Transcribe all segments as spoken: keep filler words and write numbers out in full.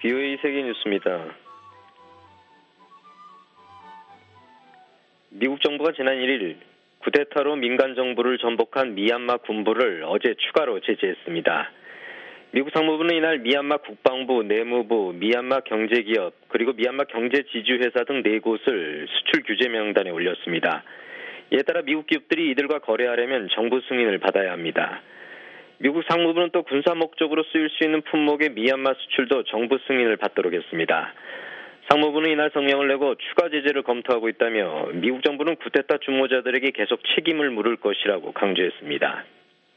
비오에이 세계뉴스입니다. 미국 정부가 지난 일 일 쿠데타로 민간 정부를 전복한 미얀마 군부를 어제 추가로 제재했습니다. 미국 상무부는 이날 미얀마 국방부, 내무부, 미얀마 경제기업, 그리고 미얀마 경제지주회사 등 네 곳을 수출 규제 명단에 올렸습니다. 이에 따라 미국 기업들이 이들과 거래하려면 정부 승인을 받아야 합니다. 미국 상무부는 또 군사 목적으로 쓰일 수 있는 품목의 미얀마 수출도 정부 승인을 받도록 했습니다. 상무부는 이날 성명을 내고 추가 제재를 검토하고 있다며 미국 정부는 쿠데타 주모자들에게 계속 책임을 물을 것이라고 강조했습니다.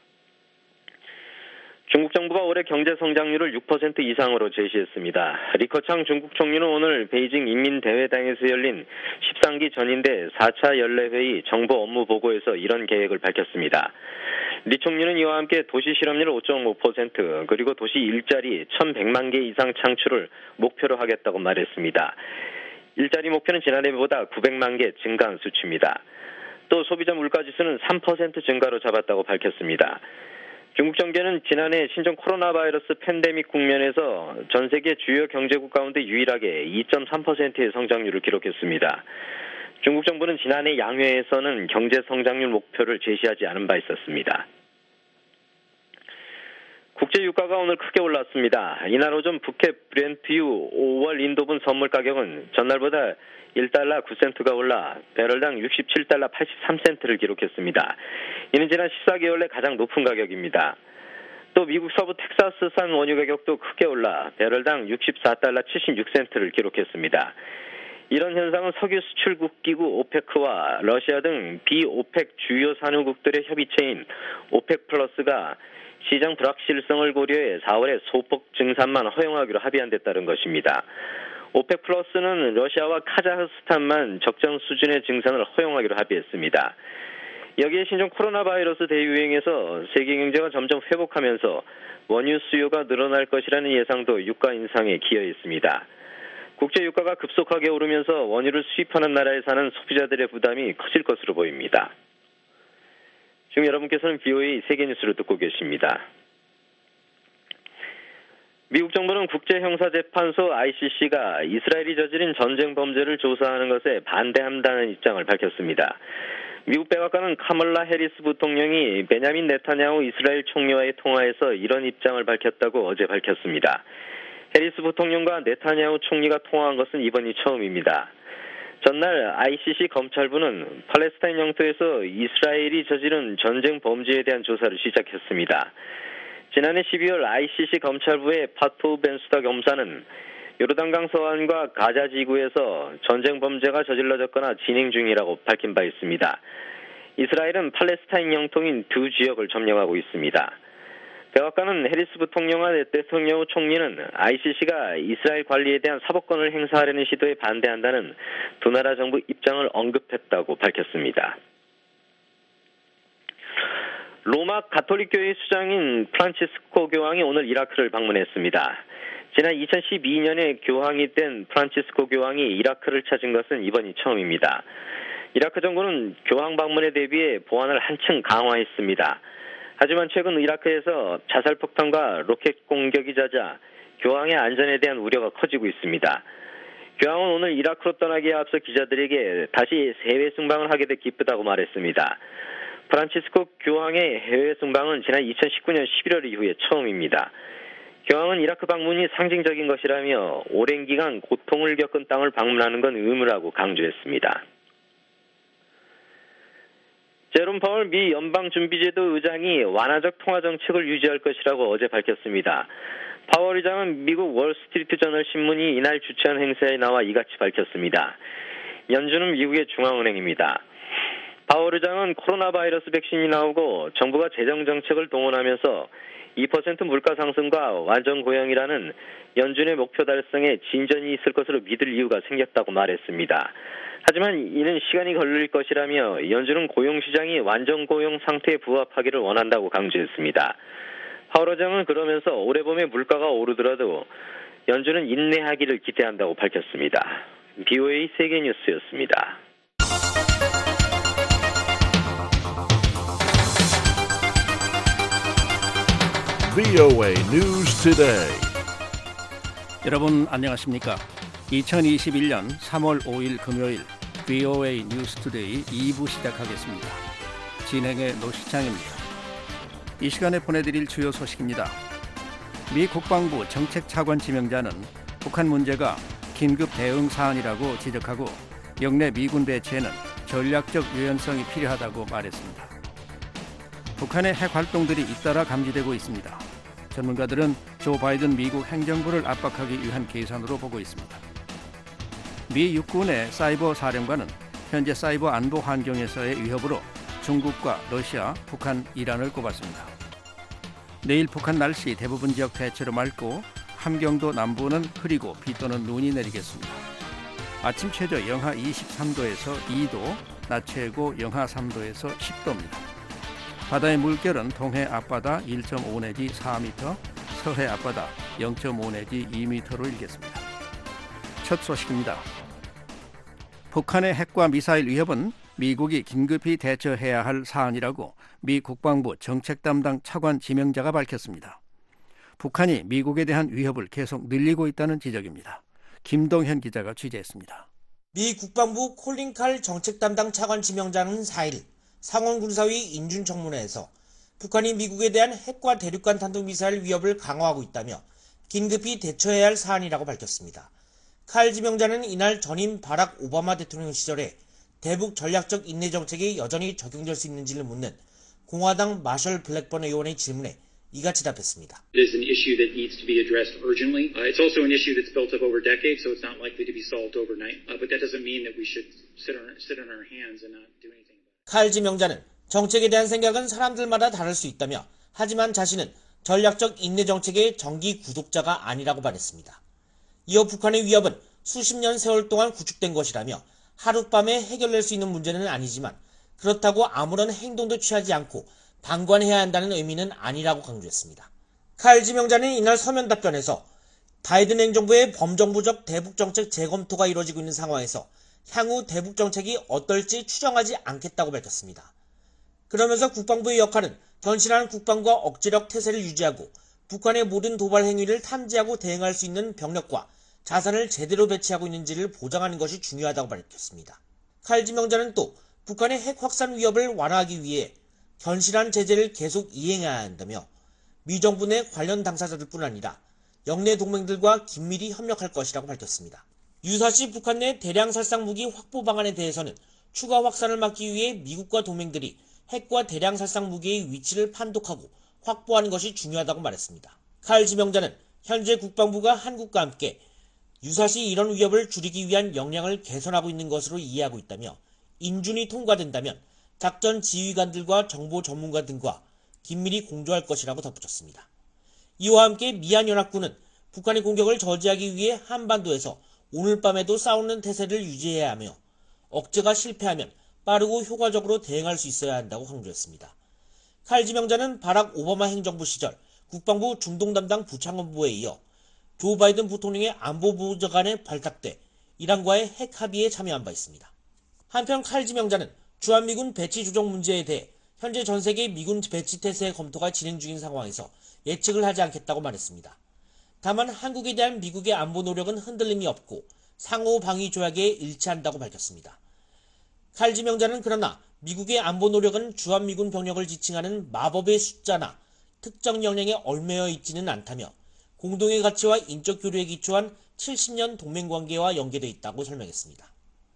중국 정부가 올해 경제 성장률을 육 퍼센트 이상으로 제시했습니다. 리커창 중국 총리는 오늘 베이징 인민대회당에서 열린 십삼 기 전인대 사 차 연례회의 정부 업무 보고에서 이런 계획을 밝혔습니다. 리 총리는 이와 함께 도시 실업률 오 점 오 퍼센트 그리고 도시 일자리 천백만 개 이상 창출을 목표로 하겠다고 말했습니다. 일자리 목표는 지난해보다 구백만 개 증가한 수치입니다. 또 소비자 물가지수는 삼 퍼센트 증가로 잡았다고 밝혔습니다. 중국 정계는 지난해 신종 코로나 바이러스 팬데믹 국면에서 전 세계 주요 경제국 가운데 유일하게 이 점 삼 퍼센트의 성장률을 기록했습니다. 중국 정부는 지난해 양회에서는 경제 성장률 목표를 제시하지 않은 바 있었습니다. 국제 유가가 오늘 크게 올랐습니다. 이날 오전 북해 브렌트유 오월 인도분 선물 가격은 전날보다 일 달러 구 센트가 올라 배럴당 육십칠 달러 팔십삼 센트를 기록했습니다. 이는 지난 십사 개월 내 가장 높은 가격입니다. 또 미국 서부 텍사스산 원유 가격도 크게 올라 배럴당 육십사 달러 칠십육 센트를 기록했습니다. 이런 현상은 석유 수출국 기구 오페크와 러시아 등 비오펙 주요 산유국들의 협의체인 오펙 플러스가 시장 불확실성을 고려해 사월에 소폭 증산만 허용하기로 합의한 데 따른 것입니다. 오펙 플러스는 러시아와 카자흐스탄만 적정 수준의 증산을 허용하기로 합의했습니다. 여기에 신종 코로나 바이러스 대유행에서 세계 경제가 점점 회복하면서 원유 수요가 늘어날 것이라는 예상도 유가 인상에 기여했습니다. 국제 유가가 급속하게 오르면서 원유를 수입하는 나라에 사는 소비자들의 부담이 커질 것으로 보입니다. 지금 여러분께서는 비오에이 세계뉴스를 듣고 계십니다. 미국 정부는 국제형사재판소 아이씨씨가 이스라엘이 저지른 전쟁 범죄를 조사하는 것에 반대한다는 입장을 밝혔습니다. 미국 백악관은 카멀라 해리스 부통령이 베냐민 네타냐후 이스라엘 총리와의 통화에서 이런 입장을 밝혔다고 어제 밝혔습니다. 해리스 부통령과 네타냐후 총리가 통화한 것은 이번이 처음입니다. 전날 아이씨씨 검찰부는 팔레스타인 영토에서 이스라엘이 저지른 전쟁 범죄에 대한 조사를 시작했습니다. 지난해 십이월 아이씨씨 검찰부의 파토 벤수다 검사는 요르단강 서안과 가자 지구에서 전쟁 범죄가 저질러졌거나 진행 중이라고 밝힌 바 있습니다. 이스라엘은 팔레스타인 영토인 두 지역을 점령하고 있습니다. 백악관은 해리스 부통령과 네타냐후 총리는 아이씨씨가 이스라엘 관리에 대한 사법권을 행사하려는 시도에 반대한다는 두 나라 정부 입장을 언급했다고 밝혔습니다. 로마 가톨릭교회 수장인 프란치스코 교황이 오늘 이라크를 방문했습니다. 지난 이천십이 년에 교황이 된 프란치스코 교황이 이라크를 찾은 것은 이번이 처음입니다. 이라크 정부는 교황 방문에 대비해 보안을 한층 강화했습니다. 하지만 최근 이라크에서 자살폭탄과 로켓 공격이 잦아 교황의 안전에 대한 우려가 커지고 있습니다. 교황은 오늘 이라크로 떠나기에 앞서 기자들에게 다시 해외 순방을 하게 돼 기쁘다고 말했습니다. 프란치스코 교황의 해외 순방은 지난 이천십구 년 십일월 이후에 처음입니다. 교황은 이라크 방문이 상징적인 것이라며 오랜 기간 고통을 겪은 땅을 방문하는 건 의무라고 강조했습니다. 제롬 파월 미 연방준비제도 의장이 완화적 통화 정책을 유지할 것이라고 어제 밝혔습니다. 파월 의장은 미국 월스트리트 저널 신문이 이날 주최한 행사에 나와 이같이 밝혔습니다. 연준은 미국의 중앙은행입니다. 파월 의장은 코로나 바이러스 백신이 나오고 정부가 재정 정책을 동원하면서 이 퍼센트 물가 상승과 완전 고용이라는 연준의 목표 달성에 진전이 있을 것으로 믿을 이유가 생겼다고 말했습니다. 하지만 이는 시간이 걸릴 것이라며 연준은 고용시장이 완전 고용 상태에 부합하기를 원한다고 강조했습니다. 파월 의장은 그러면서 올해 봄에 물가가 오르더라도 연준은 인내하기를 기대한다고 밝혔습니다. 비오에이 세계뉴스였습니다. 비오에이 News Today. 여러분 안녕하십니까? 이천이십일 년 삼월 오일 금요일 브이오에이 뉴스투데이 이 부 시작하겠습니다. 진행의 노시창입니다. 이 시간에 보내드릴 주요 소식입니다. 미 국방부 정책차관 지명자는 북한 문제가 긴급 대응 사안이라고 지적하고 영내 미군 배치에는 전략적 유연성이 필요하다고 말했습니다. 북한의 핵 활동들이 잇따라 감지되고 있습니다. 전문가들은 조 바이든 미국 행정부를 압박하기 위한 계산으로 보고 있습니다. 미 육군의 사이버 사령관은 현재 사이버 안보 환경에서의 위협으로 중국과 러시아, 북한, 이란을 꼽았습니다. 내일 북한 날씨 대부분 지역 대체로 맑고 함경도 남부는 흐리고 비 또는 눈이 내리겠습니다. 아침 최저 영하 이십삼 도에서 이 도, 낮 최고 영하 삼 도에서 십 도입니다. 바다의 물결은 동해 앞바다 일 점 오 내지 사 미터, 서해 앞바다 영 점 오 내지 이 미터로 일겠습니다. 첫 소식입니다. 북한의 핵과 미사일 위협은 미국이 긴급히 대처해야 할 사안이라고 미 국방부 정책 담당 차관 지명자가 밝혔습니다. 북한이 미국에 대한 위협을 계속 늘리고 있다는 지적입니다. 김동현 기자가 취재했습니다. 미 국방부 콜린 칼 정책 담당 차관 지명자는 사 일 상원군사위 인준청문회에서 북한이 미국에 대한 핵과 대륙간 탄도미사일 위협을 강화하고 있다며 긴급히 대처해야 할 사안이라고 밝혔습니다. 칼 지명자는 이날 전임 바락 오바마 대통령 시절에 대북 전략적 인내 정책이 여전히 적용될 수 있는지를 묻는 공화당 마셜 블랙번 의원의 질문에 이같이 답했습니다. It is an issue that needs to be addressed urgently. Uh, it's also an issue that's built up over decades, so it's not likely to be solved overnight. Uh, but that doesn't mean that we should sit on, sit on our hands and not do anything. 칼 지명자는 정책에 대한 생각은 사람들마다 다를 수 있다며 하지만 자신은 전략적 인내 정책의 정기 구독자가 아니라고 말했습니다. 이어 북한의 위협은 수십 년 세월 동안 구축된 것이라며 하룻밤에 해결될 수 있는 문제는 아니지만 그렇다고 아무런 행동도 취하지 않고 방관해야 한다는 의미는 아니라고 강조했습니다. 칼 지명자는 이날 서면 답변에서 바이든 행정부의 범정부적 대북정책 재검토가 이루어지고 있는 상황에서 향후 대북정책이 어떨지 추정하지 않겠다고 밝혔습니다. 그러면서 국방부의 역할은 견실한 국방과 억제력 태세를 유지하고 북한의 모든 도발 행위를 탐지하고 대응할 수 있는 병력과 자산을 제대로 배치하고 있는지를 보장하는 것이 중요하다고 밝혔습니다. 칼 지명자는 또 북한의 핵 확산 위협을 완화하기 위해 견실한 제재를 계속 이행해야 한다며 미 정부 내 관련 당사자들뿐 아니라 영내 동맹들과 긴밀히 협력할 것이라고 밝혔습니다. 유사시 북한 내 대량 살상 무기 확보 방안에 대해서는 추가 확산을 막기 위해 미국과 동맹들이 핵과 대량 살상 무기의 위치를 판독하고 확보하는 것이 중요하다고 말했습니다. 칼 지명자는 현재 국방부가 한국과 함께 유사시 이런 위협을 줄이기 위한 역량을 개선하고 있는 것으로 이해하고 있다며 인준이 통과된다면 작전 지휘관들과 정보 전문가 등과 긴밀히 공조할 것이라고 덧붙였습니다. 이와 함께 미한연합군은 북한의 공격을 저지하기 위해 한반도에서 오늘 밤에도 싸우는 태세를 유지해야 하며 억제가 실패하면 빠르고 효과적으로 대응할 수 있어야 한다고 강조했습니다. 칼 지명자는 바락 오바마 행정부 시절 국방부 중동 담당 부창관부에 이어 조 바이든 부통령의 안보보좌관에 발탁돼 이란과의 핵 합의에 참여한 바 있습니다. 한편 칼 지명자는 주한미군 배치 조정 문제에 대해 현재 전 세계 미군 배치 태세의 검토가 진행 중인 상황에서 예측을 하지 않겠다고 말했습니다. 다만 한국에 대한 미국의 안보 노력은 흔들림이 없고 상호 방위 조약에 일치한다고 밝혔습니다. 칼 지명자는 그러나 미국의 안보 노력은 주한미군 병력을 지칭하는 마법의 숫자나 특정 역량에 얽매여 있지는 않다며 공동의 가치와 인적 교류에 기초한 칠십 년 동맹관계와 연계되어 있다고 설명했습니다.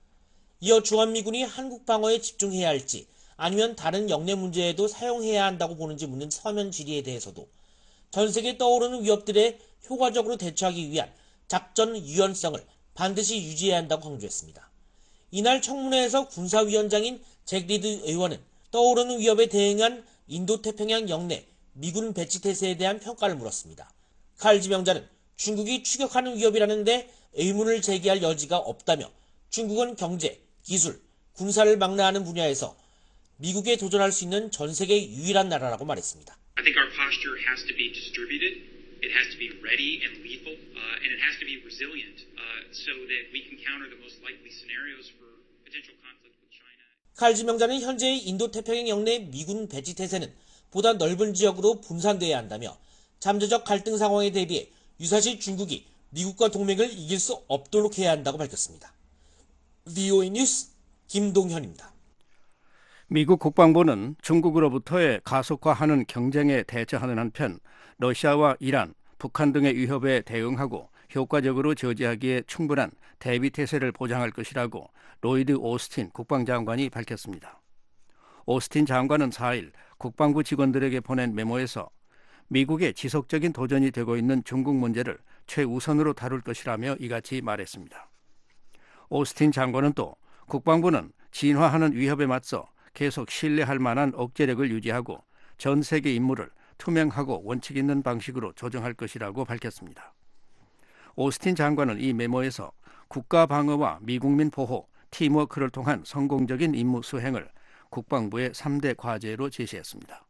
이어 주한미군이 한국 방어에 집중해야 할지 아니면 다른 역내 문제에도 사용해야 한다고 보는지 묻는 서면 질의에 대해서도 전 세계 떠오르는 위협들에 효과적으로 대처하기 위한 작전 유연성을 반드시 유지해야 한다고 강조했습니다. 이날 청문회에서 군사위원장인 잭 리드 의원은 떠오르는 위협에 대응한 인도태평양 영내 미군 배치 태세에 대한 평가를 물었습니다. 칼 지명자는 중국이 추격하는 위협이라는데 의문을 제기할 여지가 없다며 중국은 경제, 기술, 군사를 망라하는 분야에서 미국에 도전할 수 있는 전 세계 유일한 나라라고 말했습니다. I think our posture has to be distributed. It has to be ready and lethal, uh, and it has to be resilient, uh, so that we can counter the most likely scenarios for potential conflict with China. 칼 지명자는 현재의 인도태평양 영내 미군 배치 태세는 보다 넓은 지역으로 분산돼야 한다며 잠재적 갈등 상황에 대비해 유사시 중국이 미국과 동맹을 이길 수 없도록 해야 한다고 밝혔습니다. 브이오에이 뉴스 김동현입니다. 미국 국방부는 중국으로부터의 가속화하는 경쟁에 대처하는 한편 러시아와 이란, 북한 등의 위협에 대응하고 효과적으로 저지하기에 충분한 대비태세를 보장할 것이라고 로이드 오스틴 국방장관이 밝혔습니다. 오스틴 장관은 사 일 국방부 직원들에게 보낸 메모에서 미국의 지속적인 도전이 되고 있는 중국 문제를 최우선으로 다룰 것이라며 이같이 말했습니다. 오스틴 장관은 또 국방부는 진화하는 위협에 맞서 계속 신뢰할 만한 억제력을 유지하고 전 세계 임무를 투명하고 원칙 있는 방식으로 조정할 것이라고 밝혔습니다. 오스틴 장관은 이 메모에서 국가 방어와 미국민 보호, 팀워크를 통한 성공적인 임무 수행을 국방부의 삼 대 과제로 제시했습니다.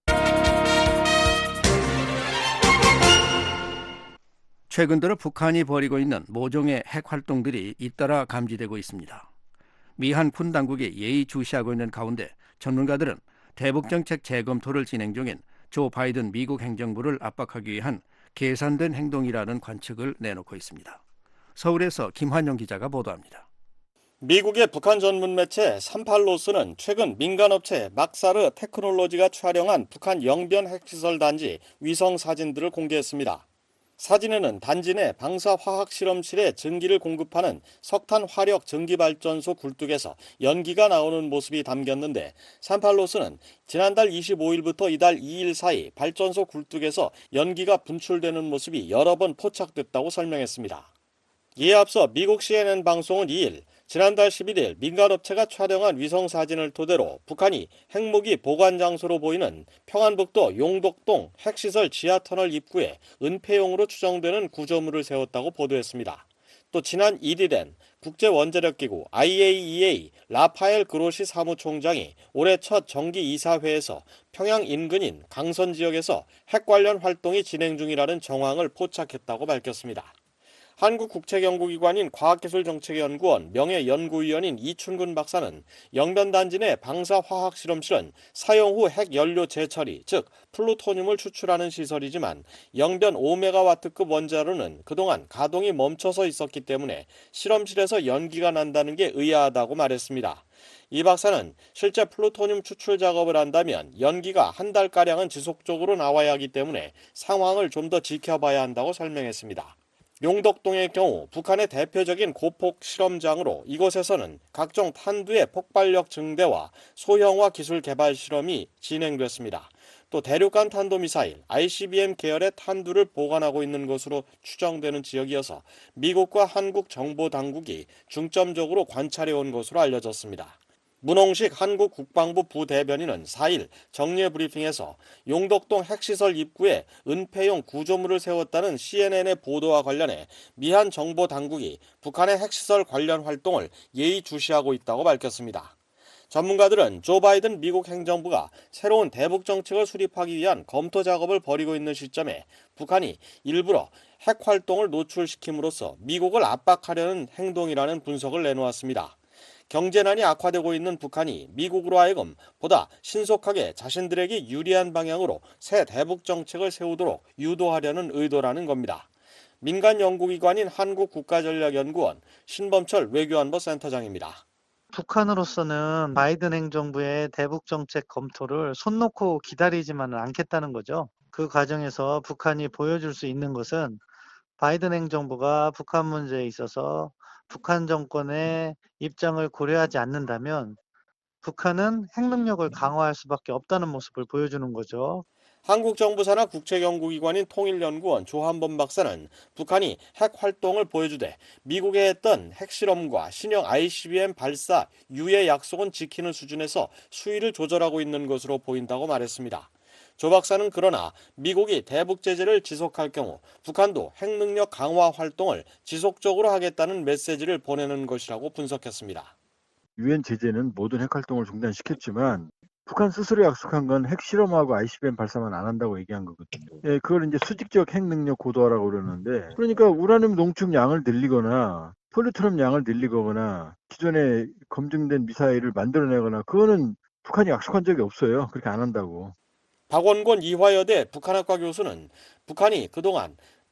최근 들어 북한이 벌이고 있는 모종의 핵 활동들이 잇따라 감지되고 있습니다. 미 한 군 당국이 예의주시하고 있는 가운데 전문가들은 대북정책 재검토를 진행 중인 조 바이든 미국 행정부를 압박하기 위한 계산된 행동이라는 관측을 내놓고 있습니다. 서울에서 김환영 기자가 보도합니다. 미국의 북한 전문 매체 삼팔로스는 최근 민간업체 막사르 테크놀로지가 촬영한 북한 영변 핵시설 단지 위성 사진들을 공개했습니다. 사진에는 단지 내 방사화학실험실에 전기를 공급하는 석탄 화력 전기발전소 굴뚝에서 연기가 나오는 모습이 담겼는데 삼팔로스는 지난달 이십오일부터 이달 이일 사이 발전소 굴뚝에서 연기가 분출되는 모습이 여러 번 포착됐다고 설명했습니다. 이에 앞서 미국 씨엔엔 방송은 이 일 지난달 십일일 민간업체가 촬영한 위성사진을 토대로 북한이 핵무기 보관장소로 보이는 평안북도 용덕동 핵시설 지하터널 입구에 은폐용으로 추정되는 구조물을 세웠다고 보도했습니다. 또 지난 일일엔 국제원자력기구 아이에이이에이 라파엘 그로시 사무총장이 올해 첫 정기이사회에서 평양 인근인 강선 지역에서 핵 관련 활동이 진행 중이라는 정황을 포착했다고 밝혔습니다. 한국국책연구기관인 과학기술정책연구원 명예연구위원인 이춘근 박사는 영변단지 내 방사화학실험실은 사용 후 핵연료 재처리, 즉 플루토늄을 추출하는 시설이지만 영변 오 메가와트급 원자로는 그동안 가동이 멈춰서 있었기 때문에 실험실에서 연기가 난다는 게 의아하다고 말했습니다. 이 박사는 실제 플루토늄 추출 작업을 한다면 연기가 한 달가량은 지속적으로 나와야 하기 때문에 상황을 좀 더 지켜봐야 한다고 설명했습니다. 용덕동의 경우 북한의 대표적인 고폭 실험장으로 이곳에서는 각종 탄두의 폭발력 증대와 소형화 기술 개발 실험이 진행됐습니다. 또 대륙간 탄도미사일 아이씨비엠 계열의 탄두를 보관하고 있는 것으로 추정되는 지역이어서 미국과 한국 정보당국이 중점적으로 관찰해온 것으로 알려졌습니다. 문홍식 한국 국방부 부대변인은 사 일 정례 브리핑에서 용덕동 핵시설 입구에 은폐용 구조물을 세웠다는 씨엔엔의 보도와 관련해 미한 정보당국이 북한의 핵시설 관련 활동을 예의주시하고 있다고 밝혔습니다. 전문가들은 조 바이든 미국 행정부가 새로운 대북 정책을 수립하기 위한 검토 작업을 벌이고 있는 시점에 북한이 일부러 핵 활동을 노출시킴으로써 미국을 압박하려는 행동이라는 분석을 내놓았습니다. 경제난이 악화되고 있는 북한이 미국으로 하여금 보다 신속하게 자신들에게 유리한 방향으로 새 대북 정책을 세우도록 유도하려는 의도라는 겁니다. 민간 연구기관인 한국국가전략연구원 신범철 외교안보 센터장입니다. 북한으로서는 바이든 행정부의 대북 정책 검토를 손 놓고 기다리지만은 않겠다는 거죠. 그 과정에서 북한이 보여줄 수 있는 것은 바이든 행정부가 북한 문제에 있어서 북한 정권의 입장을 고려하지 않는다면 북한은 핵 능력을 강화할 수밖에 없다는 모습을 보여주는 거죠. 한국 정부 산하 국책연구기관인 통일연구원 조한범 박사는 북한이 핵 활동을 보여주되 미국에 했던 핵실험과 신형 아이씨비엠 발사 유예 약속은 지키는 수준에서 수위를 조절하고 있는 것으로 보인다고 말했습니다. 조 박사는 그러나 미국이 대북 제재를 지속할 경우 북한도 핵 능력 강화 활동을 지속적으로 하겠다는 메시지를 보내는 것이라고 분석했습니다. 유엔 제재는 모든 핵 활동을 중단시켰지만 북한 스스로 약속한 건 핵실험하고 아이씨비엠 발사만 안 한다고 얘기한 거거든요. 예, 그걸 이제 수직적 핵 능력 고도화라고 그러는데 그러니까 우라늄 농축 양을 늘리거나 플루토늄 양을 늘리거나 기존에 검증된 미사일을 만들어내거나 그거는 북한이 약속한 적이 없어요. 그렇게 안 한다고. 박원권 이화여대 북한학과 교수는 북한이 그동안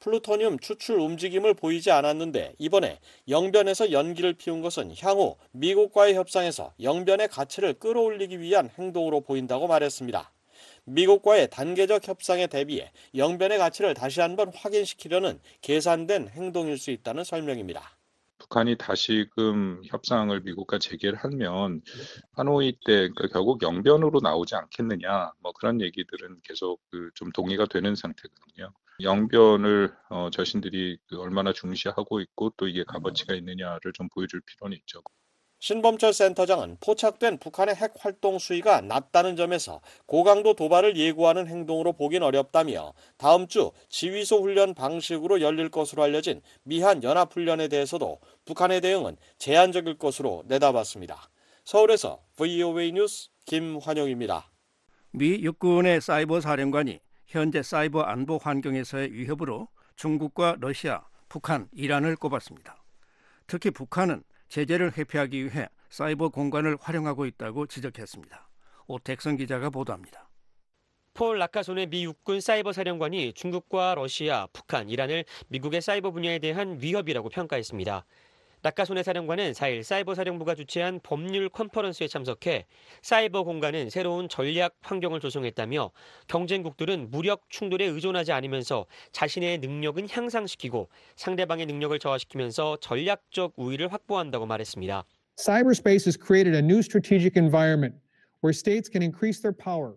플루토늄 추출 움직임을 보이지 않았는데 이번에 영변에서 연기를 피운 것은 향후 미국과의 협상에서 영변의 가치를 끌어올리기 위한 행동으로 보인다고 말했습니다. 미국과의 단계적 협상에 대비해 영변의 가치를 다시 한번 확인시키려는 계산된 행동일 수 있다는 설명입니다. 북한이 다시금 협상을 미국과 재개를 하면 하노이 때 그러니까 결국 영변으로 나오지 않겠느냐 뭐 그런 얘기들은 계속 그 좀 동의가 되는 상태거든요. 영변을 어, 자신들이 그 얼마나 중시하고 있고 또 이게 값어치가 있느냐를 좀 보여줄 필요는 있죠. 신범철 센터장은 포착된 북한의 핵 활동 수위가 낮다는 점에서 고강도 도발을 예고하는 행동으로 보긴 어렵다며 다음 주 지휘소 훈련 방식으로 열릴 것으로 알려진 미한 연합훈련에 대해서도 북한의 대응은 제한적일 것으로 내다봤습니다. 서울에서 브이오에이 뉴스 김환용입니다. 미 육군의 사이버 사령관이 현재 사이버 안보 환경에서의 위협으로 중국과 러시아, 북한, 이란을 꼽았습니다. 특히 북한은 제재를 회피하기 위해 사이버 공간을 활용하고 있다고 지적했습니다. 오택선 기자가 보도합니다. 폴 라카손의 미 육군 사이버 사령관이 중국과 러시아, 북한, 이란을 미국의 사이버 분야에 대한 위협이라고 평가했습니다. 라카손의 사령관은 사 일 사이버 사령부가 주최한 법률 컨퍼런스에 참석해 사이버 공간은 새로운 전략 환경을 조성했다며 경쟁국들은 무력 충돌에 의존하지 않으면서 자신의 능력은 향상시키고 상대방의 능력을 저하시키면서 전략적 우위를 확보한다고 말했습니다. Cyberspace has created a new strategic environment where states can increase their power.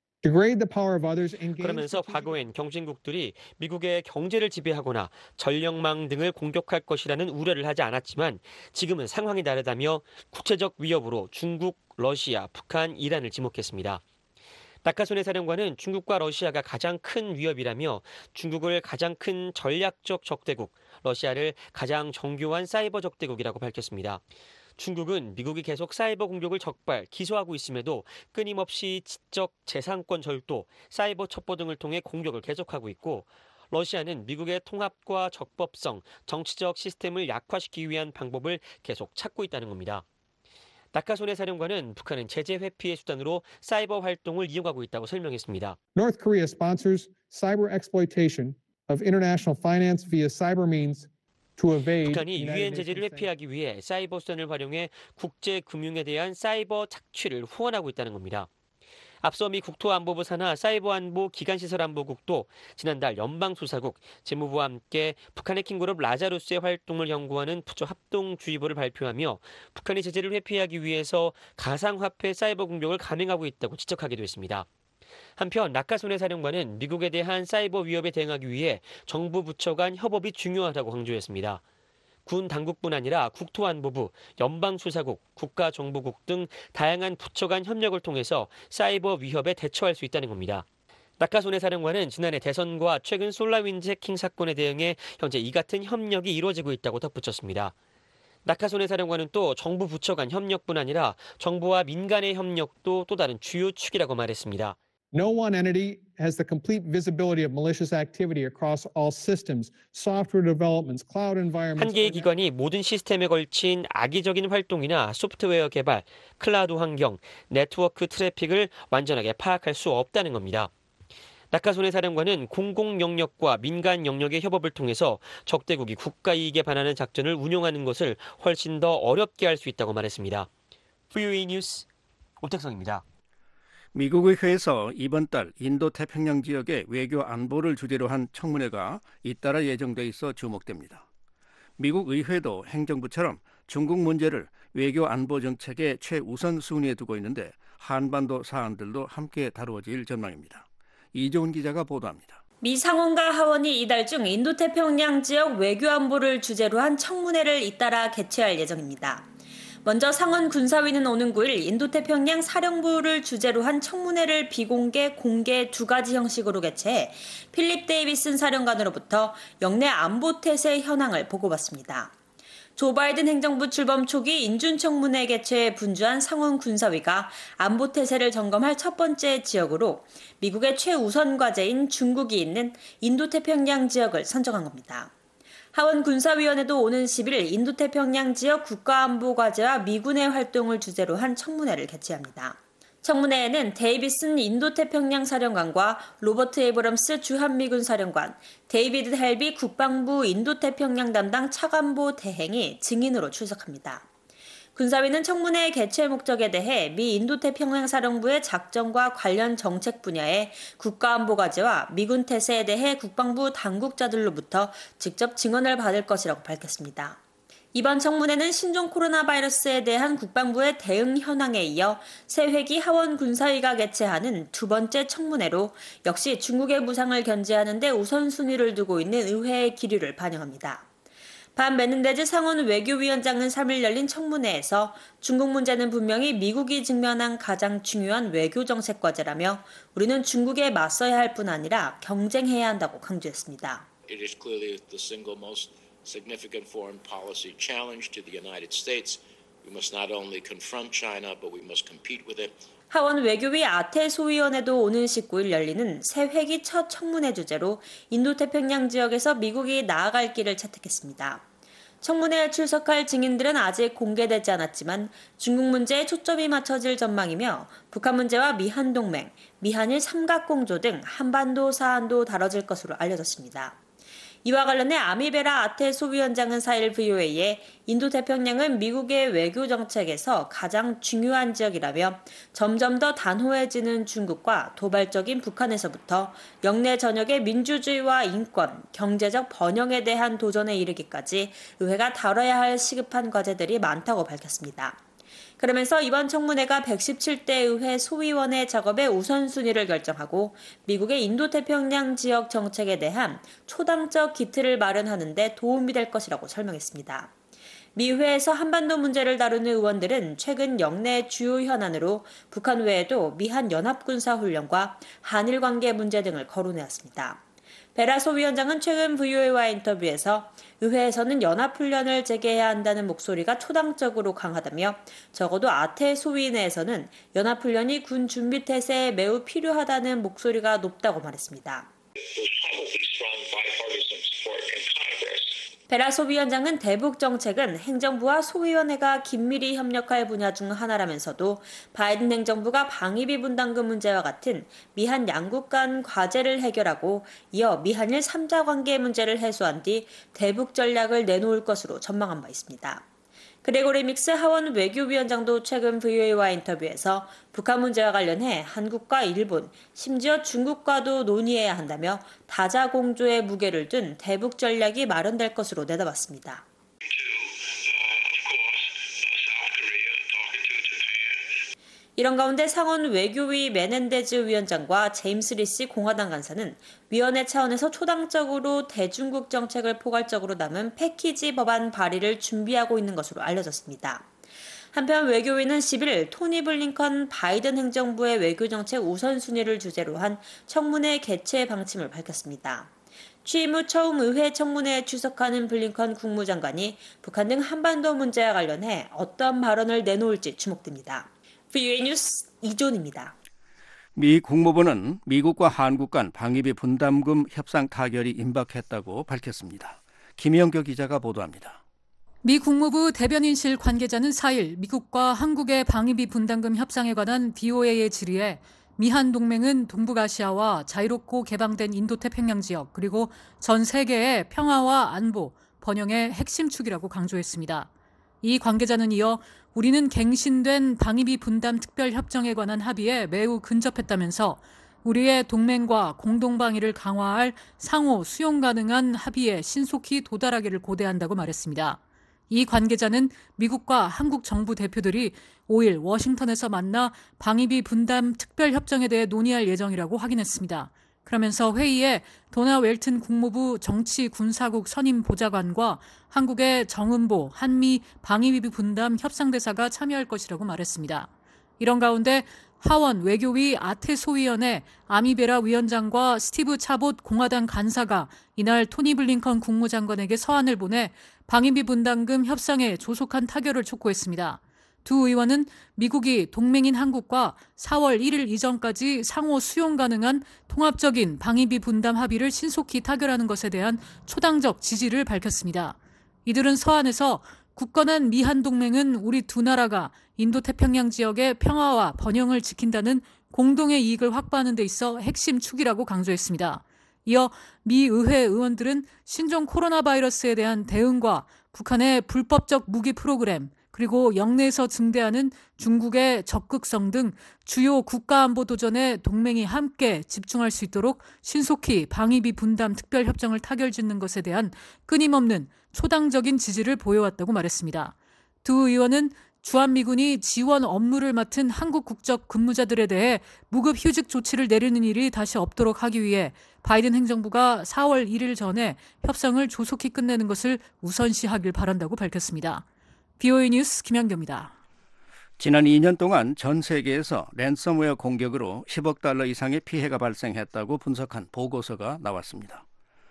그러면서 과거엔 경쟁국들이 미국의 경제를 지배하거나 전력망 등을 공격할 것이라는 우려를 하지 않았지만 지금은 상황이 다르다며 구체적 위협으로 중국, 러시아, 북한, 이란을 지목했습니다. 라카손의 사령관은 중국과 러시아가 가장 큰 위협이라며 중국을 가장 큰 전략적 적대국, 러시아를 가장 정교한 사이버 적대국이라고 밝혔습니다. 중국은 미국이 계속 사이버 공격을 적발, 기소하고 있음에도 끊임없이 지적 재산권 절도, 사이버 첩보 등을 통해 공격을 계속하고 있고 러시아는 미국의 통합과 적법성, 정치적 시스템을 약화시키기 위한 방법을 계속 찾고 있다는 겁니다. 라카손의 사령관은 북한은 제재 회피의 수단으로 사이버 활동을 이용하고 있다고 설명했습니다. North Korea sponsors cyber exploitation of international finance via cyber means. 북한이 유엔 제재를 회피하기 위해 사이버 수단을 활용해 국제금융에 대한 사이버 착취를 후원하고 있다는 겁니다. 앞서 미 국토안보부 산하 사이버안보 기간시설안보국도 지난달 연방수사국, 재무부와 함께 북한 해킹그룹 라자루스의 활동을 연구하는 부처 합동주의보를 발표하며 북한이 제재를 회피하기 위해서 가상화폐 사이버 공격을 감행하고 있다고 지적하기도 했습니다. 한편 라카손의 사령관은 미국에 대한 사이버 위협에 대응하기 위해 정부 부처 간 협업이 중요하다고 강조했습니다. 군 당국뿐 아니라 국토안보부, 연방수사국, 국가정보국 등 다양한 부처 간 협력을 통해서 사이버 위협에 대처할 수 있다는 겁니다. 라카손의 사령관은 지난해 대선과 최근 솔라윈즈 해킹 사건에 대응해 현재 이 같은 협력이 이루어지고 있다고 덧붙였습니다. 라카손의 사령관은 또 정부 부처 간 협력뿐 아니라 정부와 민간의 협력도 또 다른 주요 축이라고 말했습니다. No one entity has the complete visibility of malicious activity across all systems, software developments, cloud environments. 한 개의 기관이 모든 시스템에 걸친 악의적인 활동이나 소프트웨어 개발, 클라우드 환경, 네트워크 트래픽을 완전하게 파악할 수 없다는 겁니다. 라카손의 사령관은 공공 영역과 민간 영역의 협업을 통해서 적대국이 국가 이익에 반하는 작전을 운용하는 것을 훨씬 더 어렵게 할 수 있다고 말했습니다. 브이오에이 뉴스 오택성입니다. 미국 의회에서 이번 달 인도태평양 지역의 외교 안보를 주제로 한 청문회가 잇따라 예정돼 있어 주목됩니다. 미국 의회도 행정부처럼 중국 문제를 외교 안보 정책의 최우선 순위에 두고 있는데 한반도 사안들도 함께 다루어질 전망입니다. 이종훈 기자가 보도합니다. 미 상원과 하원이 이달 중 인도태평양 지역 외교 안보를 주제로 한 청문회를 잇따라 개최할 예정입니다. 먼저 상원 군사위는 오는 구 일 인도태평양 사령부를 주제로 한 청문회를 비공개, 공개 두 가지 형식으로 개최해 필립 데이비슨 사령관으로부터 영내 안보 태세 현황을 보고받습니다. 조 바이든 행정부 출범 초기 인준청문회 개최에 분주한 상원 군사위가 안보 태세를 점검할 첫 번째 지역으로 미국의 최우선 과제인 중국이 있는 인도태평양 지역을 선정한 겁니다. 하원 군사위원회도 오는 십 일 인도태평양 지역 국가안보 과제와 미군의 활동을 주제로 한 청문회를 개최합니다. 청문회에는 데이비슨 인도태평양 사령관과 로버트 에이브럼스 주한미군 사령관, 데이비드 헬비 국방부 인도태평양 담당 차관보 대행이 증인으로 출석합니다. 군사위는 청문회 개최 목적에 대해 미 인도태평양 사령부의 작전과 관련 정책 분야의 국가안보과제와 미군 태세에 대해 국방부 당국자들로부터 직접 증언을 받을 것이라고 밝혔습니다. 이번 청문회는 신종 코로나 바이러스에 대한 국방부의 대응 현황에 이어 새 회기 하원 군사위가 개최하는 두 번째 청문회로 역시 중국의 무상을 견제하는 데 우선순위를 두고 있는 의회의 기류를 반영합니다. 반 메넨데즈 상원 외교위원장은 삼 일 열린 청문회에서 중국 문제는 분명히 미국이 직면한 가장 중요한 외교정책 과제라며 우리는 중국에 맞서야 할 뿐 아니라 경쟁해야 한다고 강조했습니다. It is clearly the single most significant foreign policy challenge to the United States. We must not only confront China, but we must compete with it. 하원 외교위 아태 소위원회도 오는 십구 일 열리는 새 회기 첫 청문회 주제로 인도태평양 지역에서 미국이 나아갈 길을 채택했습니다. 청문회에 출석할 증인들은 아직 공개되지 않았지만 중국 문제에 초점이 맞춰질 전망이며 북한 문제와 미한 동맹, 미한일 삼각공조 등 한반도 사안도 다뤄질 것으로 알려졌습니다. 이와 관련해 아미베라 아태 소위원장은 사 일 브이오에이에 인도태평양은 미국의 외교 정책에서 가장 중요한 지역이라며 점점 더 단호해지는 중국과 도발적인 북한에서부터 영내 전역의 민주주의와 인권, 경제적 번영에 대한 도전에 이르기까지 의회가 다뤄야 할 시급한 과제들이 많다고 밝혔습니다. 그러면서 이번 청문회가 백십칠 대 의회 소위원회 작업의 우선순위를 결정하고 미국의 인도태평양 지역 정책에 대한 초당적 기틀을 마련하는 데 도움이 될 것이라고 설명했습니다. 미 의회에서 한반도 문제를 다루는 의원들은 최근 영내 주요 현안으로 북한 외에도 미한 연합군사훈련과 한일 관계 문제 등을 거론해왔습니다. 베라 소위원장은 최근 브이오에이와의 인터뷰에서 의회에서는 연합훈련을 재개해야 한다는 목소리가 초당적으로 강하다며 적어도 아태 소위 내에서는 연합훈련이 군 준비 태세에 매우 필요하다는 목소리가 높다고 말했습니다. 베라 소위원장은 대북 정책은 행정부와 소위원회가 긴밀히 협력할 분야 중 하나라면서도 바이든 행정부가 방위비 분담금 문제와 같은 미한 양국 간 과제를 해결하고 이어 미한일 삼자 관계 문제를 해소한 뒤 대북 전략을 내놓을 것으로 전망한 바 있습니다. 그레고리 믹스 하원 외교위원장도 최근 브이오에이와 인터뷰에서 북한 문제와 관련해 한국과 일본, 심지어 중국과도 논의해야 한다며 다자공조의 무게를 둔 대북 전략이 마련될 것으로 내다봤습니다. 이런 가운데 상원 외교위 메넨데즈 위원장과 제임스 리시 공화당 간사는 위원회 차원에서 초당적으로 대중국 정책을 포괄적으로 담은 패키지 법안 발의를 준비하고 있는 것으로 알려졌습니다. 한편 외교위는 십일 일 토니 블링컨 바이든 행정부의 외교정책 우선순위를 주제로 한 청문회 개최 방침을 밝혔습니다. 취임 후 처음 의회 청문회에 출석하는 블링컨 국무장관이 북한 등 한반도 문제와 관련해 어떤 발언을 내놓을지 주목됩니다. 브이오에이 뉴스 이존입니다. 미 국무부는 미국과 한국 간 방위비 분담금 협상 타결이 임박했다고 밝혔습니다. 김영교 기자가 보도합니다. 미 국무부 대변인실 관계자는 사 일 미국과 한국의 방위비 분담금 협상에 관한 브이오에이의 질의에 미한 동맹은 동북아시아와 자유롭고 개방된 인도태평양 지역 그리고 전 세계의 평화와 안보, 번영의 핵심 축이라고 강조했습니다. 이 관계자는 이어 우리는 갱신된 방위비 분담 특별협정에 관한 합의에 매우 근접했다면서 우리의 동맹과 공동방위를 강화할 상호 수용 가능한 합의에 신속히 도달하기를 고대한다고 말했습니다. 이 관계자는 미국과 한국 정부 대표들이 오 일 워싱턴에서 만나 방위비 분담 특별협정에 대해 논의할 예정이라고 확인했습니다. 그러면서 회의에 도나 웰튼 국무부 정치군사국 선임 보좌관과 한국의 정은보 한미 방위비 분담 협상대사가 참여할 것이라고 말했습니다. 이런 가운데 하원 외교위 아태 소위원회 아미베라 위원장과 스티브 차봇 공화당 간사가 이날 토니 블링컨 국무장관에게 서한을 보내 방위비 분담금 협상에 조속한 타결을 촉구했습니다. 두 의원은 미국이 동맹인 한국과 사월 일일 이전까지 상호 수용 가능한 통합적인 방위비 분담 합의를 신속히 타결하는 것에 대한 초당적 지지를 밝혔습니다. 이들은 서한에서 굳건한 미한동맹은 우리 두 나라가 인도태평양 지역의 평화와 번영을 지킨다는 공동의 이익을 확보하는 데 있어 핵심 축이라고 강조했습니다. 이어 미 의회 의원들은 신종 코로나 바이러스에 대한 대응과 북한의 불법적 무기 프로그램, 그리고 영내에서 증대하는 중국의 적극성 등 주요 국가안보 도전에 동맹이 함께 집중할 수 있도록 신속히 방위비 분담 특별협정을 타결짓는 것에 대한 끊임없는 초당적인 지지를 보여왔다고 말했습니다. 두 의원은 주한미군이 지원 업무를 맡은 한국 국적 근무자들에 대해 무급 휴직 조치를 내리는 일이 다시 없도록 하기 위해 바이든 행정부가 사월 일일 전에 협상을 조속히 끝내는 것을 우선시하길 바란다고 밝혔습니다. 비오에이 뉴스 김현경입니다. 지난 이 년 동안 전 세계에서 랜섬웨어 공격으로 십억 달러 이상의 피해가 발생했다고 분석한 보고서가 나왔습니다.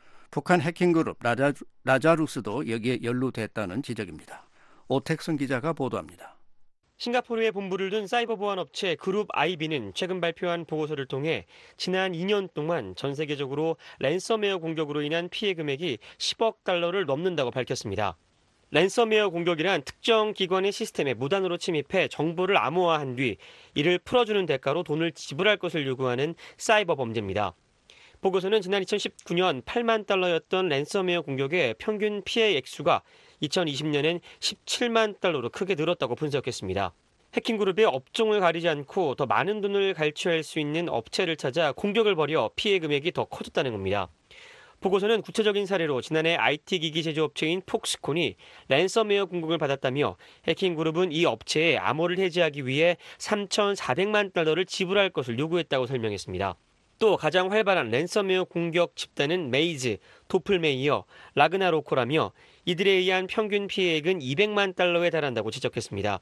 북한 해킹그룹 라자, 라자루스도 여기에 연루됐다는 지적입니다. 오택선 기자가 보도합니다. 싱가포르에 본부를 둔 사이버 보안 업체 그룹 아이비는 최근 발표한 보고서를 통해 지난 이 년 동안 전 세계적으로 랜섬웨어 공격으로 인한 피해 금액이 십억 달러를 넘는다고 밝혔습니다. 랜섬웨어 공격이란 특정 기관의 시스템에 무단으로 침입해 정보를 암호화한 뒤 이를 풀어주는 대가로 돈을 지불할 것을 요구하는 사이버 범죄입니다. 보고서는 지난 이천십구 년 팔만 달러였던 랜섬웨어 공격의 평균 피해 액수가 이천이십 년엔 십칠만 달러로 크게 늘었다고 분석했습니다. 해킹그룹의 업종을 가리지 않고 더 많은 돈을 갈취할 수 있는 업체를 찾아 공격을 벌여 피해 금액이 더 커졌다는 겁니다. 보고서는 구체적인 사례로 지난해 아이티 기기 제조업체인 폭스콘이 랜섬웨어 공격을 받았다며 해킹그룹은 이 업체에 암호를 해지하기 위해 삼천사백만 달러를 지불할 것을 요구했다고 설명했습니다. 또 가장 활발한 랜섬웨어 공격 집단은 메이즈, 도플메이어, 라그나로코라며 이들에 의한 평균 피해액은 이백만 달러에 달한다고 지적했습니다.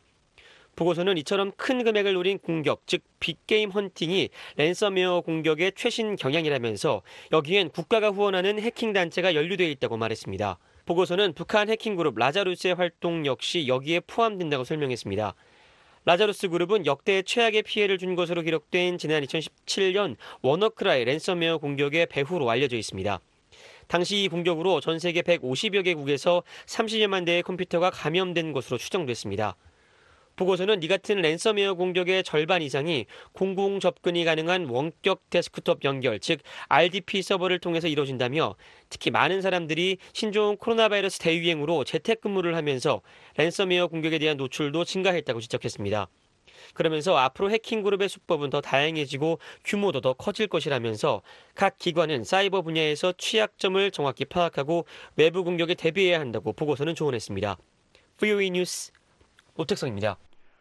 보고서는 이처럼 큰 금액을 노린 공격, 즉 빅게임 헌팅이 랜섬웨어 공격의 최신 경향이라면서 여기엔 국가가 후원하는 해킹 단체가 연루되어 있다고 말했습니다. 보고서는 북한 해킹그룹 라자루스의 활동 역시 여기에 포함된다고 설명했습니다. 라자루스 그룹은 역대 최악의 피해를 준 것으로 기록된 지난 이천십칠 년 워너크라이 랜섬웨어 공격의 배후로 알려져 있습니다. 당시 이 공격으로 전 세계 백오십여 개국에서 삼십여만 대의 컴퓨터가 감염된 것으로 추정됐습니다. 보고서는 이 같은 랜섬웨어 공격의 절반 이상이 공공 접근이 가능한 원격 데스크톱 연결, 즉 알디피 서버를 통해서 이루어진다며 특히 많은 사람들이 신종 코로나 바이러스 대유행으로 재택근무를 하면서 랜섬웨어 공격에 대한 노출도 증가했다고 지적했습니다. 그러면서 앞으로 해킹그룹의 수법은 더 다양해지고 규모도 더 커질 것이라면서 각 기관은 사이버 분야에서 취약점을 정확히 파악하고 외부 공격에 대비해야 한다고 보고서는 조언했습니다. 비오에이 뉴스 오택성입니다.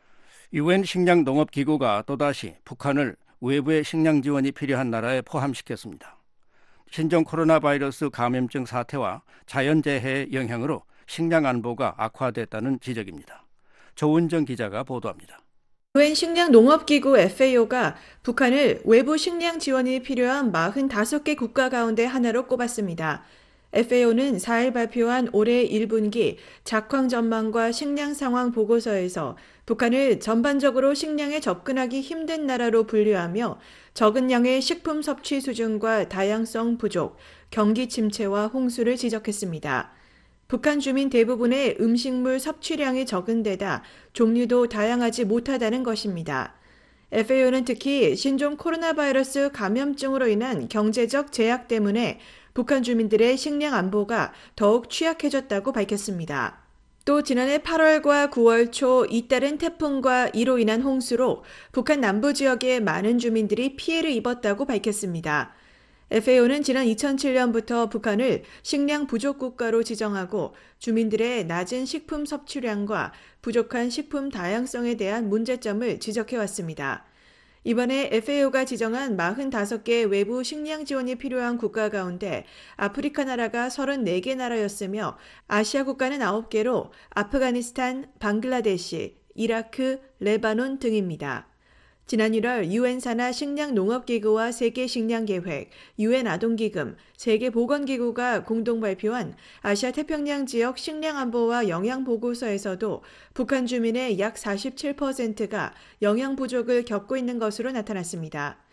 유엔 식량농업기구가 또다시 북한을 외부의 식량 지원이 필요한 나라에 포함시켰습니다. 신종 코로나 바이러스 감염증 사태와 자연재해의 영향으로 식량 안보가 악화됐다는 지적입니다. 조은정 기자가 보도합니다. 유엔 식량농업기구 에프에이오가 북한을 외부 식량 지원이 필요한 사십오 개 국가 가운데 하나로 꼽았습니다. 에프에이오는 사일 발표한 올해 일 분기 작황 전망과 식량 상황 보고서에서 북한을 전반적으로 식량에 접근하기 힘든 나라로 분류하며 적은 양의 식품 섭취 수준과 다양성 부족, 경기 침체와 홍수를 지적했습니다. 북한 주민 대부분의 음식물 섭취량이 적은 데다 종류도 다양하지 못하다는 것입니다. 에프에이오는 특히 신종 코로나 바이러스 감염증으로 인한 경제적 제약 때문에 북한 주민들의 식량 안보가 더욱 취약해졌다고 밝혔습니다. 또 지난해 팔월과 구월 초 잇따른 태풍과 이로 인한 홍수로 북한 남부 지역의 많은 주민들이 피해를 입었다고 밝혔습니다. 에프에이오는 지난 이천칠 년부터 북한을 식량 부족 국가로 지정하고 주민들의 낮은 식품 섭취량과 부족한 식품 다양성에 대한 문제점을 지적해왔습니다. 이번에 에프에이오가 지정한 사십오 개 외부 식량 지원이 필요한 국가 가운데 아프리카 나라가 서른네 개 나라였으며 아시아 국가는 아홉 개로 아프가니스탄, 방글라데시, 이라크, 레바논 등입니다. 지난 일월 유엔 산하 식량농업기구와 세계식량계획, 유엔 아동기금, 세계보건기구가 공동 발표한 아시아 태평양 지역 식량안보와 영양보고서에서도 북한 주민의 약 사십칠 퍼센트가 영양 부족을 겪고 있는 것으로 나타났습니다.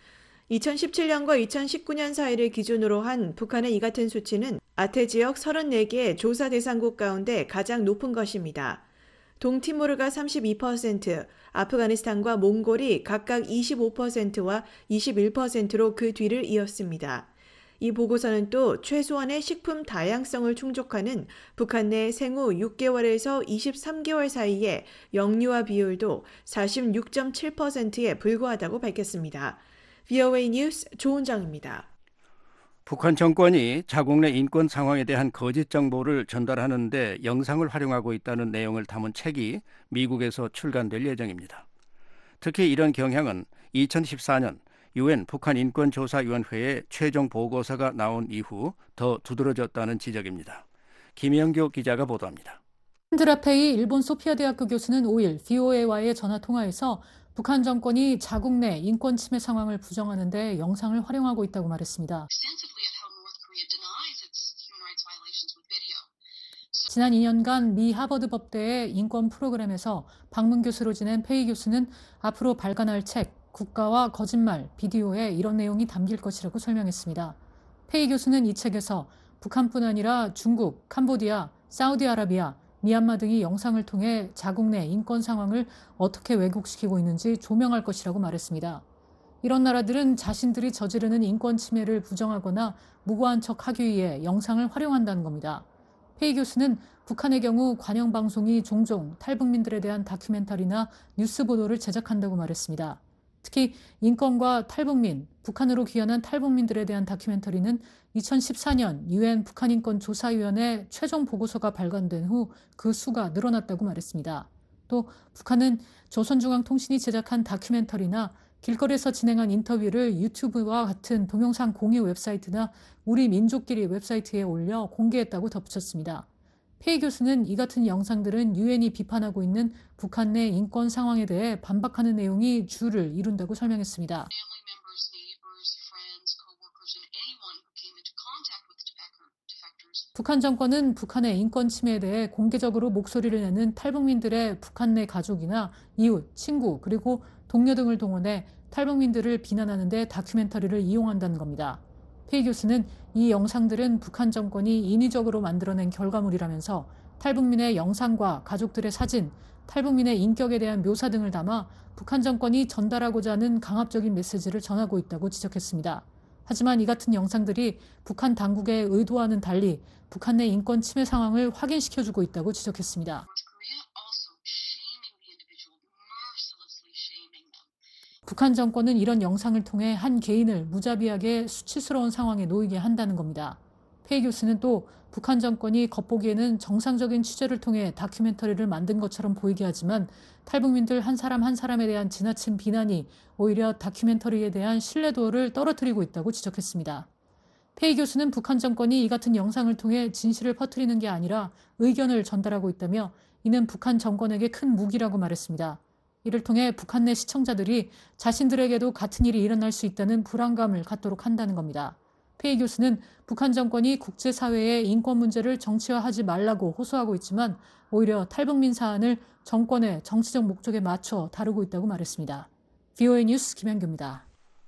이천십칠 년과 이천십구 년 사이를 기준으로 한 북한의 이 같은 수치는 아태 지역 서른네 개 조사 대상국 가운데 가장 높은 것입니다. 동티모르가 삼십이 퍼센트, 아프가니스탄과 몽골이 각각 이십오 퍼센트와 이십일 퍼센트로 그 뒤를 이었습니다. 이 보고서는 또 최소한의 식품 다양성을 충족하는 북한 내 생후 육 개월에서 이십삼 개월 사이의 영유아 비율도 사십육 점 칠 퍼센트에 불과하다고 밝혔습니다. 브이오에이 뉴스 조은정입니다. 북한 정권이 자국 내 인권 상황에 대한 거짓 정보를 전달하는 데 영상을 활용하고 있다는 내용을 담은 책이 미국에서 출간될 예정입니다. 특히 이런 경향은 이천십사 년 유엔 북한 인권조사위원회의 최종 보고서가 나온 이후 더 두드러졌다는 지적입니다. 김영교 기자가 보도합니다. 안드라페이 일본 소피아 대학교 교수는 오 일 브이오에이와의 전화 통화에서 북한 정권이 자국 내 인권 침해 상황을 부정하는 데 영상을 활용하고 있다고 말했습니다. 지난 이 년간 미 하버드 법대의 인권 프로그램에서 방문 교수로 지낸 페이 교수는 앞으로 발간할 책 국가와 거짓말 비디오에 이런 내용이 담길 것이라고 설명했습니다. 페이 교수는 이 책에서 북한뿐 아니라 중국, 캄보디아, 사우디아라비아, 미얀마 등이 영상을 통해 자국 내 인권 상황을 어떻게 왜곡시키고 있는지 조명할 것이라고 말했습니다. 이런 나라들은 자신들이 저지르는 인권 침해를 부정하거나 무고한 척 하기 위해 영상을 활용한다는 겁니다. 페이 교수는 북한의 경우 관영 방송이 종종 탈북민들에 대한 다큐멘터리나 뉴스 보도를 제작한다고 말했습니다. 특히 인권과 탈북민, 북한으로 귀환한 탈북민들에 대한 다큐멘터리는 이천십사 년 유엔 북한인권조사위원회 최종 보고서가 발간된 후 그 수가 늘어났다고 말했습니다. 또 북한은 조선중앙통신이 제작한 다큐멘터리나 길거리에서 진행한 인터뷰를 유튜브와 같은 동영상 공유 웹사이트나 우리 민족끼리 웹사이트에 올려 공개했다고 덧붙였습니다. 페이 교수는 이 같은 영상들은 유엔이 비판하고 있는 북한 내 인권 상황에 대해 반박하는 내용이 주를 이룬다고 설명했습니다. 북한 정권은 북한의 인권 침해에 대해 공개적으로 목소리를 내는 탈북민들의 북한 내 가족이나 이웃, 친구, 그리고 동료 등을 동원해 탈북민들을 비난하는 데 다큐멘터리를 이용한다는 겁니다. 페이 교수는 이 영상들은 북한 정권이 인위적으로 만들어낸 결과물이라면서 탈북민의 영상과 가족들의 사진, 탈북민의 인격에 대한 묘사 등을 담아 북한 정권이 전달하고자 하는 강압적인 메시지를 전하고 있다고 지적했습니다. 하지만 이 같은 영상들이 북한 당국의 의도와는 달리 북한 내 인권 침해 상황을 확인시켜주고 있다고 지적했습니다. 북한 정권은 이런 영상을 통해 한 개인을 무자비하게 수치스러운 상황에 놓이게 한다는 겁니다. 페이 교수는 또 북한 정권이 겉보기에는 정상적인 취재를 통해 다큐멘터리를 만든 것처럼 보이게 하지만 탈북민들 한 사람 한 사람에 대한 지나친 비난이 오히려 다큐멘터리에 대한 신뢰도를 떨어뜨리고 있다고 지적했습니다. 페이 교수는 북한 정권이 이 같은 영상을 통해 진실을 퍼뜨리는 게 아니라 의견을 전달하고 있다며 이는 북한 정권에게 큰 무기라고 말했습니다. 이를 통해 북한 내 시청자들이 자신들에게도 같은 일이 일어날 수 있다는 불안감을 갖도록 한다는 겁니다. 페이 교수는 북한 정권이 국제사회의 인권 문제를 정치화하지 말라고 호소하고 있지만 오히려 탈북민 사안을 정권의 정치적 목적에 맞춰 다루고 있다고 말했습니다. 브이오에이 뉴스 김현규입니다.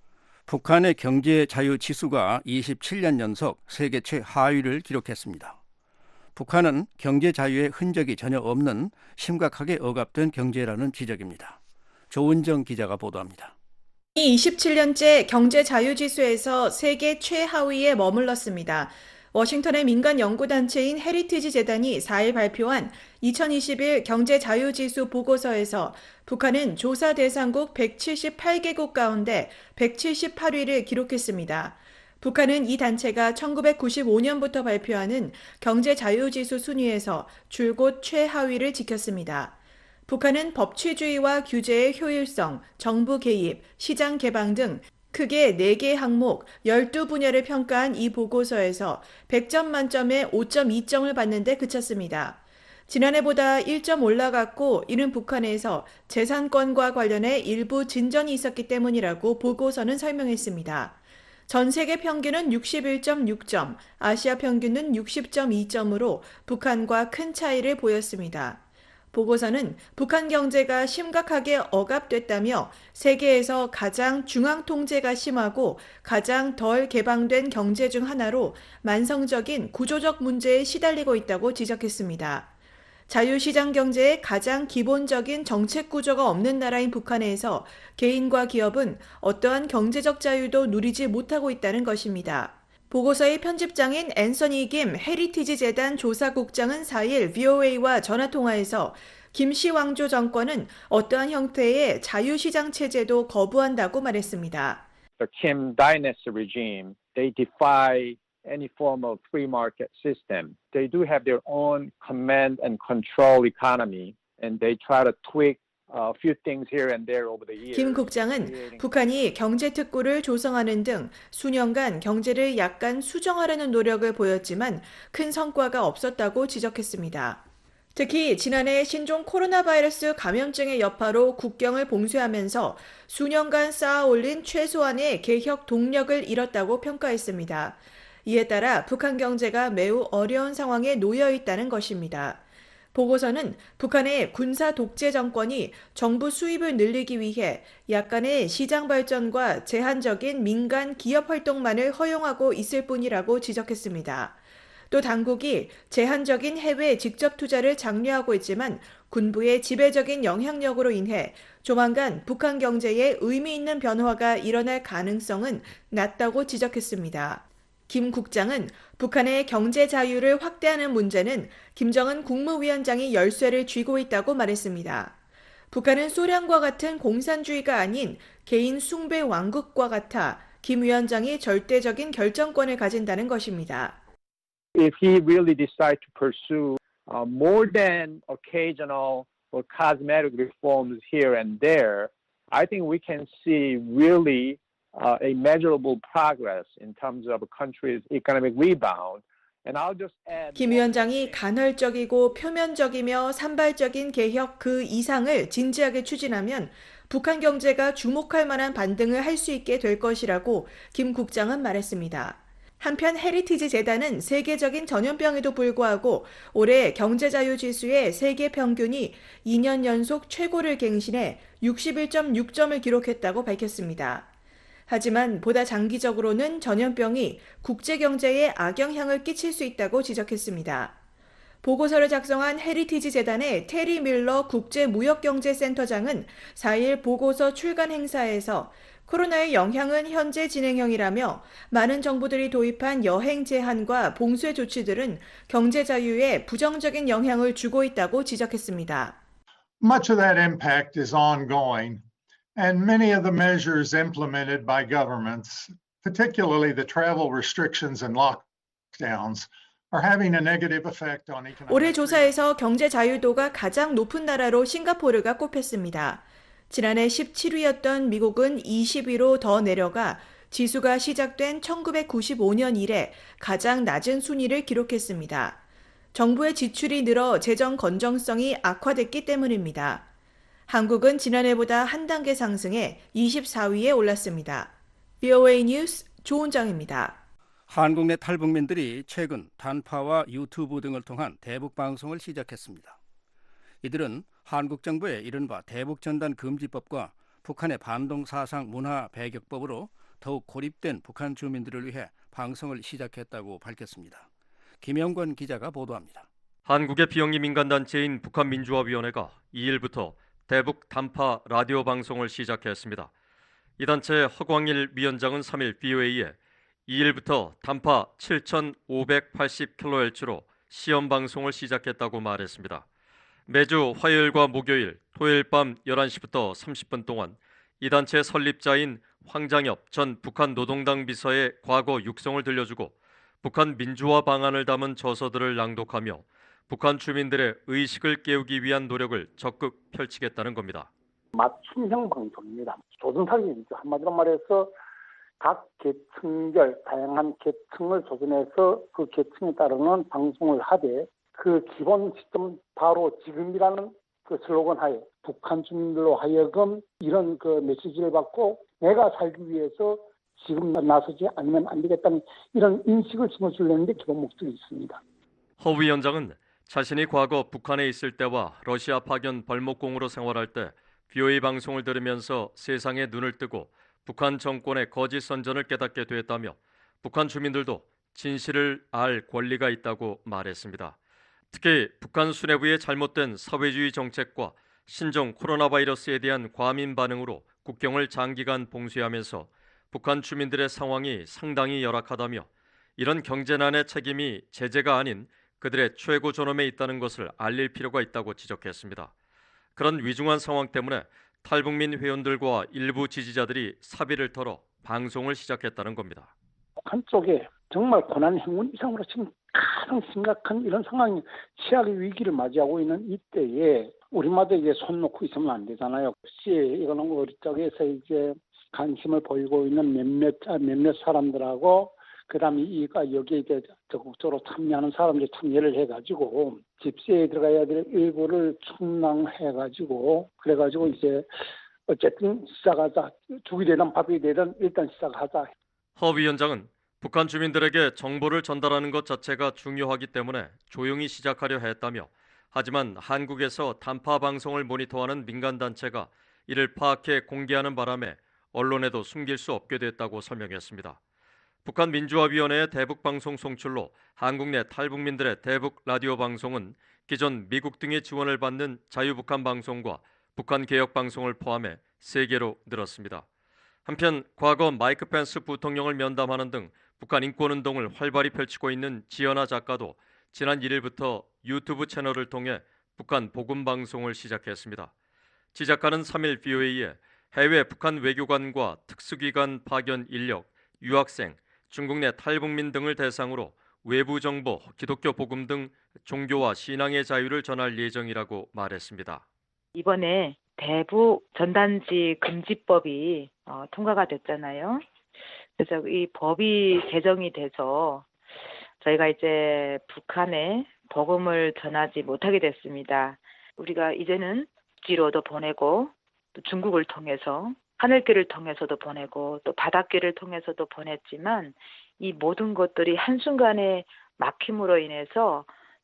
북한의 경제 자유 지수가 이십칠 년 연속 세계 최하위를 기록했습니다. 북한은 경제 자유의 흔적이 전혀 없는 심각하게 억압된 경제라는 지적입니다. 조은정 기자가 보도합니다. 이십칠 년째 경제 자유 지수에서 세계 최하위에 머물렀습니다. 워싱턴의 민간 연구단체인 헤리티지 재단이 사 일 발표한 이천이십일 경제 자유 지수 보고서에서 북한은 조사 대상국 백칠십팔 개국 가운데 백칠십팔 위를 기록했습니다. 북한은 이 단체가 천구백구십오 년부터 발표하는 경제 자유 지수 순위에서 줄곧 최하위를 지켰습니다. 북한은 법치주의와 규제의 효율성, 정부 개입, 시장 개방 등 크게 네 개 항목 열두 분야를 평가한 이 보고서에서 백 점 만점에 오 점 이 점을 받는 데 그쳤습니다. 지난해보다 일 점 올라갔고 이는 북한에서 재산권과 관련해 일부 진전이 있었기 때문이라고 보고서는 설명했습니다. 전 세계 평균은 육십일 점 육 점, 아시아 평균은 육십 점 이 점으로 북한과 큰 차이를 보였습니다. 보고서는 북한 경제가 심각하게 억압됐다며 세계에서 가장 중앙 통제가 심하고 가장 덜 개방된 경제 중 하나로 만성적인 구조적 문제에 시달리고 있다고 지적했습니다. 자유시장 경제의 가장 기본적인 정책 구조가 없는 나라인 북한에서 개인과 기업은 어떠한 경제적 자유도 누리지 못하고 있다는 것입니다. 보고서의 편집장인 앤서니 김 헤리티지 재단 조사국장은 사 일 브이오에이와 전화통화에서 김씨 왕조 정권은 어떠한 형태의 자유시장 체제도 거부한다고 말했습니다. The Kim dynasty regime, they defy any form of free market system. They do have their own command and control economy, and they try to tweak a few things here and there over the years. 김 국장은 북한이 경제특구를 조성하는 등 수년간 경제를 약간 수정하려는 노력을 보였지만 큰 성과가 없었다고 지적했습니다. 특히 지난해 신종 코로나 바이러스 감염증의 여파로 국경을 봉쇄하면서 수년간 쌓아올린 최소한의 개혁 동력을 잃었다고 평가했습니다. 이에 따라 북한 경제가 매우 어려운 상황에 놓여 있다는 것입니다. 보고서는 북한의 군사 독재 정권이 정부 수입을 늘리기 위해 약간의 시장 발전과 제한적인 민간 기업 활동만을 허용하고 있을 뿐이라고 지적했습니다. 또 당국이 제한적인 해외 직접 투자를 장려하고 있지만 군부의 지배적인 영향력으로 인해 조만간 북한 경제에 의미 있는 변화가 일어날 가능성은 낮다고 지적했습니다. 김 국장은 북한의 경제 자유를 확대하는 문제는 김정은 국무위원장이 열쇠를 쥐고 있다고 말했습니다. 북한은 소련과 같은 공산주의가 아닌 개인 숭배 왕국과 같아 김 위원장이 절대적인 결정권을 가진다는 것입니다. If he really decides to pursue uh, more than occasional or cosmetic reforms here and there, I think we can see really Uh, a measurable progress in terms of a country's economic rebound. And I'll just add. 김 위원장이 간헐적이고 표면적이며 산발적인 개혁 그 이상을 진지하게 추진하면 북한 경제가 주목할 만한 반등을 할 수 있게 될 것이라고 김 국장은 말했습니다. 한편 헤리티지 재단은 세계적인 전염병에도 불구하고 올해 경제자유지수의 세계 평균이 이 년 연속 최고를 갱신해 육십일 점 육 점을 기록했다고 밝혔습니다. 하지만 보다 장기적으로는 전염병이 국제경제에 악영향을 끼칠 수 있다고 지적했습니다. 보고서를 작성한 헤리티지 재단의 테리 밀러 국제무역경제센터장은 사 일 보고서 출간 행사에서 코로나의 영향은 현재 진행형이라며 많은 정부들이 도입한 여행 제한과 봉쇄 조치들은 경제 자유에 부정적인 영향을 주고 있다고 지적했습니다. Much of that impact is ongoing. And many of the measures implemented by governments, particularly the travel restrictions and lockdowns, are having a negative effect on economic. 올해 조사에서 경제 자유도가 가장 높은 나라로 싱가포르가 꼽혔습니다. 지난해 십칠 위였던 미국은 이십 위로 더 내려가 지수가 시작된 천구백구십오 년 이래 가장 낮은 순위를 기록했습니다. 정부의 지출이 늘어 재정 건전성이 악화됐기 때문입니다. 한국은 지난해보다 한 단계 상승해 이십사 위에 올랐습니다. 브이오에이 뉴스 조은정입니다. 한국 내 탈북민들이 최근 단파와 유튜브 등을 통한 대북 방송을 시작했습니다. 이들은 한국 정부의 이른바 대북전단 금지법과 북한의 반동사상 문화 배격법으로 더욱 고립된 북한 주민들을 위해 방송을 시작했다고 밝혔습니다. 김영권 기자가 보도합니다. 한국의 비영리 민간단체인 북한민주화위원회가 이 일부터 대북 단파 라디오 방송을 시작했습니다. 이 단체 허광일 위원장은 삼 일 브이오에이에 이 일부터 단파 칠천오백팔십 킬로헤르츠로 시험 방송을 시작했다고 말했습니다. 매주 화요일과 목요일, 토요일 밤 열한 시부터 삼십 분 동안 이 단체 설립자인 황장엽 전 북한 노동당 비서의 과거 육성을 들려주고 북한 민주화 방안을 담은 저서들을 낭독하며 북한 주민들의 의식을 깨우기 위한 노력을 적극 펼치겠다는 겁니다. 맞춤형 방송입니다. 조선사기이죠. 한마디로 말해서 각 계층별, 다양한 계층을 조선해서 그 계층에 따르는 방송을 하되 그 기본 시점 바로 지금이라는 그 슬로건 하에 북한 주민들로 하여금 이런 그 메시지를 받고 내가 살기 위해서 지금 나서지 않으면 안 되겠다는 이런 인식을 심어주려는 데 기본 목적이 있습니다. 허 위원장은 자신이 과거 북한에 있을 때와 러시아 파견 벌목공으로 생활할 때 브이오에이 방송을 들으면서 세상에 눈을 뜨고 북한 정권의 거짓 선전을 깨닫게 됐다며 북한 주민들도 진실을 알 권리가 있다고 말했습니다. 특히 북한 수뇌부의 잘못된 사회주의 정책과 신종 코로나 바이러스에 대한 과민 반응으로 국경을 장기간 봉쇄하면서 북한 주민들의 상황이 상당히 열악하다며 이런 경제난의 책임이 제재가 아닌 그들의 최고 존엄에 있다는 것을 알릴 필요가 있다고 지적했습니다. 그런 위중한 상황 때문에 탈북민 회원들과 일부 지지자들이 사비를 털어 방송을 시작했다는 겁니다. 북한 쪽에 정말 고난 행군 이상으로 지금 가장 심각한 이런 상황이 최악의 위기를 맞이하고 있는 이때에 우리마다 이제 손 놓고 있으면 안 되잖아요. 혹시 이거는 우리 쪽에서 이제 관심을 보이고 있는 몇몇 몇몇 사람들하고 그다음에 이가 여기에 이제 적극적으로 참여하는 사람들이 참여를 해가지고 집세에 들어가야 될 일부를 충당해가지고 그래가지고 이제 어쨌든 시작하자. 죽이 되든 밥이 되든 일단 시작하자. 허 위원장은 북한 주민들에게 정보를 전달하는 것 자체가 중요하기 때문에 조용히 시작하려 했다며 하지만 한국에서 단파 방송을 모니터하는 민간단체가 이를 파악해 공개하는 바람에 언론에도 숨길 수 없게 됐다고 설명했습니다. 북한 민주화위원회의 대북방송 송출로 한국 내 탈북민들의 대북 라디오 방송은 기존 미국 등의 지원을 받는 자유북한 방송과 북한 개혁 방송을 포함해 세 개로 늘었습니다. 한편 과거 마이크 펜스 부통령을 면담하는 등 북한 인권운동을 활발히 펼치고 있는 지연아 작가도 지난 일 일부터 유튜브 채널을 통해 북한 복음방송을 시작했습니다. 지 작가는 삼 일 브이오에이에 해외 북한 외교관과 특수기관 파견 인력, 유학생, 중국 내 탈북민 등을 대상으로 외부 정보, 기독교 복음 등 종교와 신앙의 자유를 전할 예정이라고 말했습니다. 이번에 대북 전단지 금지법이 어, 통과가 됐잖아요. 그래서 이 법이 제정이 돼서 저희가 이제 북한에 복음을 전하지 못하게 됐습니다. 우리가 이제는 지로도 보내고 또 중국을 통해서 하늘길을 통해서도 보내고 또 바닷길을 통해서도 보냈지만 이 모든 것들이 한순간에 막힘으로 인해서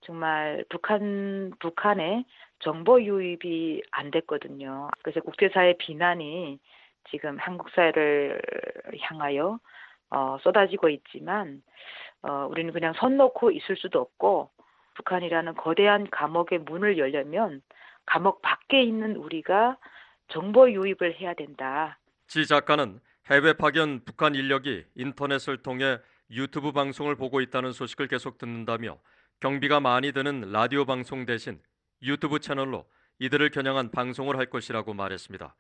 정말 북한, 북한에 정보 유입이 안 됐거든요. 그래서 국제사회 비난이 지금 한국 사회를 향하여 어, 쏟아지고 있지만 어, 우리는 그냥 손 놓고 있을 수도 없고 북한이라는 거대한 감옥의 문을 열려면 감옥 밖에 있는 우리가 정보 유입을 해야 된다. 지 작가는 해외 파견 북한 인력이 인터넷을 통해 유튜브 방송을 보고 있다는 소식을 계속 듣는다며 경비가 많이 드는 라디오 방송 대신 유튜브 채널로 이들을 겨냥한 방송을 할 것이라고 말했습니다.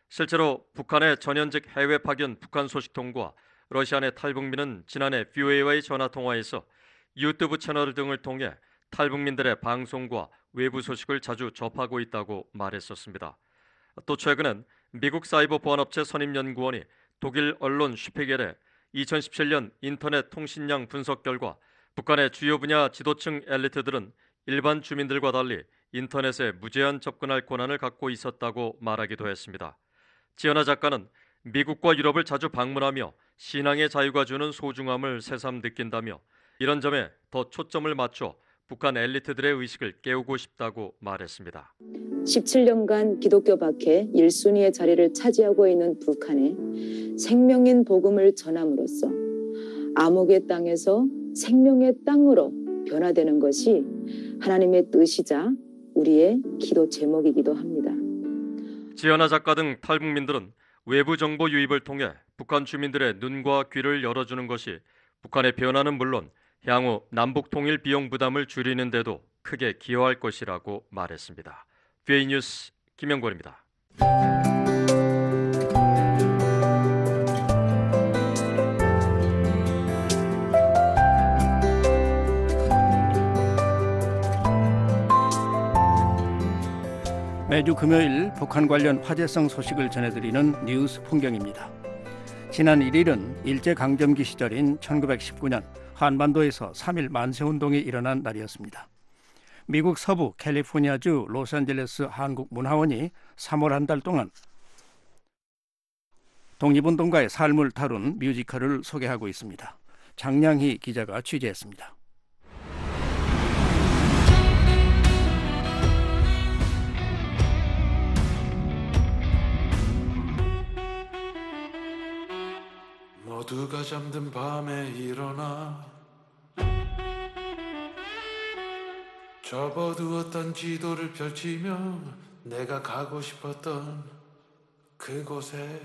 실제로 북한의 전현직 해외 파견 북한 소식통과 러시아 내 탈북민은 지난해 브이오에이와의 전화통화에서 유튜브 채널 등을 통해 탈북민들의 방송과 외부 소식을 자주 접하고 있다고 말했었습니다. 또 최근엔 미국 사이버 보안업체 선임연구원이 독일 언론 슈피겔에 이천십칠 년 인터넷 통신량 분석 결과 북한의 주요 분야 지도층 엘리트들은 일반 주민들과 달리 인터넷에 무제한 접근할 권한을 갖고 있었다고 말하기도 했습니다. 지연아 작가는 미국과 유럽을 자주 방문하며 신앙의 자유가 주는 소중함을 새삼 느낀다며 이런 점에 더 초점을 맞춰 북한 엘리트들의 의식을 깨우고 싶다고 말했습니다. 십칠 년간 기독교 밖에 일 순위의 자리를 차지하고 있는 북한에 생명인 복음을 전함으로써 암흑의 땅에서 생명의 땅으로 변화되는 것이 하나님의 뜻이자 우리의 기도 제목이기도 합니다. 지연아 작가 등 탈북민들은 외부 정보 유입을 통해 북한 주민들의 눈과 귀를 열어주는 것이 북한의 변화는 물론 향후 남북 통일 비용 부담을 줄이는 데도 크게 기여할 것이라고 말했습니다. 브이오에이 뉴스 김영권입니다. 매주 금요일 북한 관련 화제성 소식을 전해드리는 뉴스 풍경입니다. 지난 일 일은 일제강점기 시절인 천구백십구 년 한반도에서 삼 일 만세운동이 일어난 날이었습니다. 미국 서부 캘리포니아주 로스앤젤레스 한국문화원이 삼월 한 달 동안 독립운동가의 삶을 다룬 뮤지컬을 소개하고 있습니다. 장량희 기자가 취재했습니다. 모두가 잠든 밤에 일어나 접어두었던 지도를 펼치며 내가 가고 싶었던 그곳에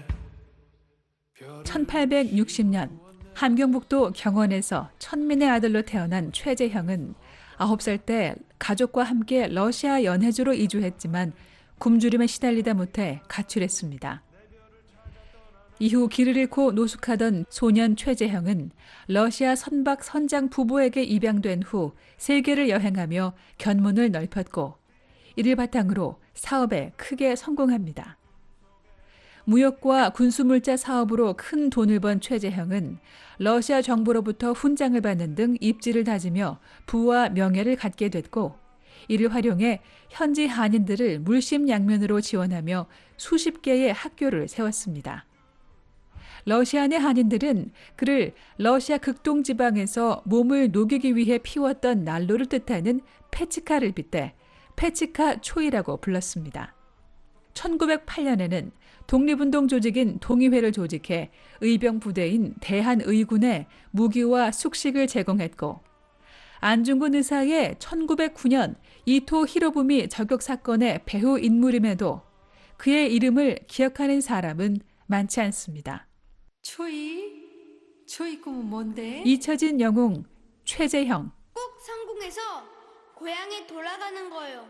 천팔백육십 년 함경북도 경원에서 천민의 아들로 태어난 최재형은 아홉 살 때 가족과 함께 러시아 연해주로 이주했지만 굶주림에 시달리다 못해 가출했습니다. 이후 길을 잃고 노숙하던 소년 최재형은 러시아 선박 선장 부부에게 입양된 후 세계를 여행하며 견문을 넓혔고 이를 바탕으로 사업에 크게 성공합니다. 무역과 군수물자 사업으로 큰 돈을 번 최재형은 러시아 정부로부터 훈장을 받는 등 입지를 다지며 부와 명예를 갖게 됐고 이를 활용해 현지 한인들을 물심양면으로 지원하며 수십 개의 학교를 세웠습니다. 러시아 내 한인들은 그를 러시아 극동 지방에서 몸을 녹이기 위해 피웠던 난로를 뜻하는 페치카를 빗대 페치카 초이라고 불렀습니다. 천구백팔 년에는 독립운동 조직인 동의회를 조직해 의병 부대인 대한의군에 무기와 숙식을 제공했고 안중근 의사의 천구백구 년 이토 히로부미 저격 사건의 배후 인물임에도 그의 이름을 기억하는 사람은 많지 않습니다. 초이? 초이 꿈은 뭔데? 잊혀진 영웅 최재형. 꼭 성공해서 고향에 돌아가는 거요.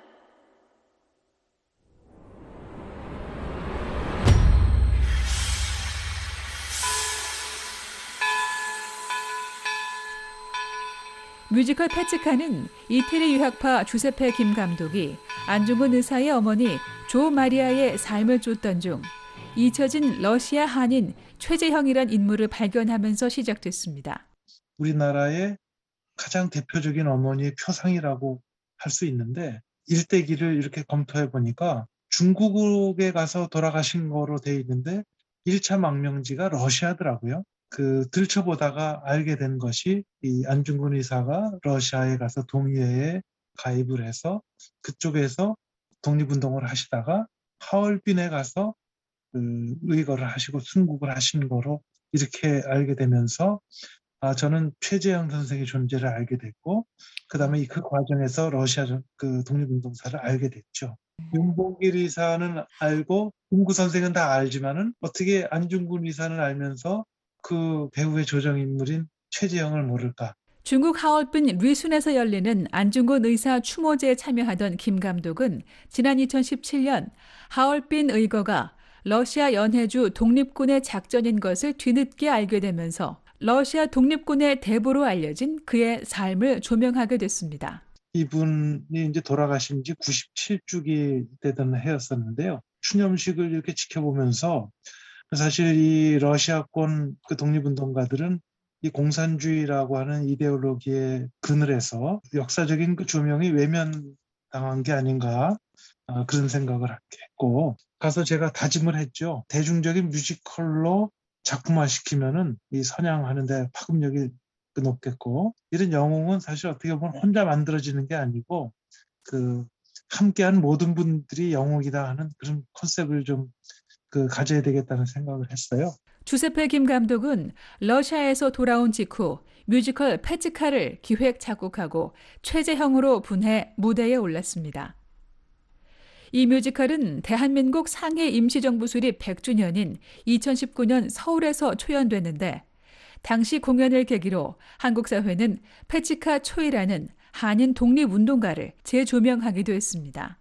뮤지컬 페치카는 이태리 유학파 주세페 김 감독이 안중근 의사의 어머니 조 마리아의 삶을 쫓던 중 잊혀진 러시아 한인 최재형이란 인물을 발견하면서 시작됐습니다. 우리나라의 가장 대표적인 어머니의 표상이라고 할 수 있는데 일대기를 이렇게 검토해 보니까 중국에 가서 돌아가신 거로 돼 있는데 일 차 망명지가 러시아더라고요. 그 들춰보다가 알게 된 것이 이 안중근 의사가 러시아에 가서 동의회에 가입을 해서 그쪽에서 독립운동을 하시다가 하얼빈에 가서 그 의거를 하시고 순국을 하신 거로 이렇게 알게 되면서 아 저는 최재형 선생의 존재를 알게 됐고 그 다음에 그 과정에서 러시아 그 독립운동사를 알게 됐죠. 윤봉길 의사는 알고 김구 선생은 다 알지만은 어떻게 안중근 의사는 알면서 그 배우의 조정인물인 최재형을 모를까? 중국 하얼빈 리순에서 열리는 안중근 의사 추모제에 참여하던 김 감독은 지난 이천십칠 년 하얼빈 의거가 러시아 연해주 독립군의 작전인 것을 뒤늦게 알게 되면서 러시아 독립군의 대부로 알려진 그의 삶을 조명하게 됐습니다. 이분이 이제 돌아가신 지 구십칠 주기 되던 해였었는데요. 추념식을 이렇게 지켜보면서 사실 이 러시아권 그 독립운동가들은 이 공산주의라고 하는 이데올로기의 그늘에서 역사적인 그 조명이 외면당한 게 아닌가 어, 그런 생각을 했고 가서 제가 다짐을 했죠. 대중적인 뮤지컬로 작품화시키면은 이 선양하는데 파급력이 높겠고 이런 영웅은 사실 어떻게 보면 혼자 만들어지는 게 아니고 그 함께한 모든 분들이 영웅이다 하는 그런 컨셉을 좀 그 가져야 되겠다는 생각을 했어요. 주세페 김 감독은 러시아에서 돌아온 직후 뮤지컬 페치카를 기획 작곡하고 최재형으로 분해 무대에 올랐습니다. 이 뮤지컬은 대한민국 상해 임시정부 수립 백 주년인 이천십구 년 서울에서 초연됐는데 당시 공연을 계기로 한국 사회는 페치카 초이라는 한인 독립운동가를 재조명하기도 했습니다.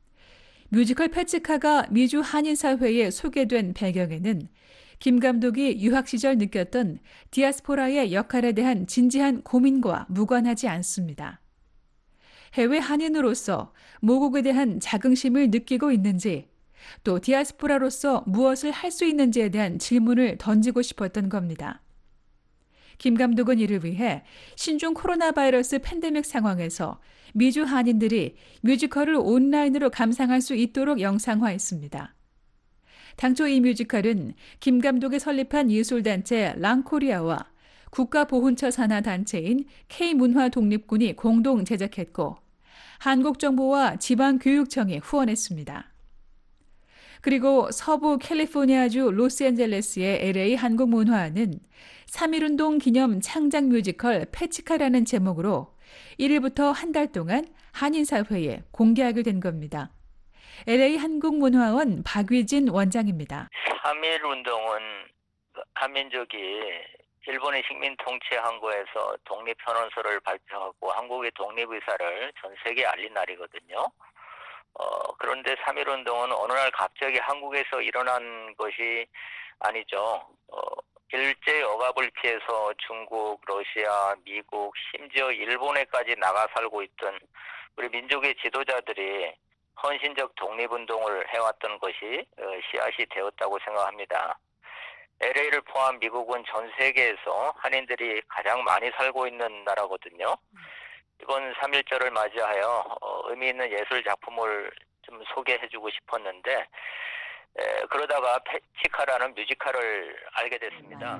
뮤지컬 페치카가 미주 한인 사회에 소개된 배경에는 김 감독이 유학 시절 느꼈던 디아스포라의 역할에 대한 진지한 고민과 무관하지 않습니다. 해외 한인으로서 모국에 대한 자긍심을 느끼고 있는지 또 디아스포라로서 무엇을 할 수 있는지에 대한 질문을 던지고 싶었던 겁니다. 김 감독은 이를 위해 신종 코로나 바이러스 팬데믹 상황에서 미주 한인들이 뮤지컬을 온라인으로 감상할 수 있도록 영상화했습니다. 당초 이 뮤지컬은 김 감독이 설립한 예술단체 랑코리아와 국가보훈처 산하 단체인 K문화독립군이 공동 제작했고 한국정부와 지방교육청이 후원했습니다. 그리고 서부 캘리포니아주 로스앤젤레스의 엘에이 한국문화원은 삼일운동 기념 창작 뮤지컬 패치카라는 제목으로 일 일부터 한 달 동안 한인사회에 공개하게 된 겁니다. 엘에이 한국문화원 박위진 원장입니다. 삼일운동은 한민족이 일본의 식민 통치한 거에서 독립선언서를 발표하고 한국의 독립의사를 전 세계에 알린 날이거든요. 어, 그런데 삼일운동은 어느 날 갑자기 한국에서 일어난 것이 아니죠. 어, 일제 억압을 피해서 중국, 러시아, 미국, 심지어 일본에까지 나가 살고 있던 우리 민족의 지도자들이 헌신적 독립운동을 해왔던 것이 어, 씨앗이 되었다고 생각합니다. 엘에이를 포함 미국은 전 세계에서 한인들이 가장 많이 살고 있는 나라거든요. 이번 삼일절을 맞이하여 어, 의미 있는 예술 작품을 좀 소개해주고 싶었는데 에, 그러다가 패치카라는 뮤지컬을 알게 됐습니다.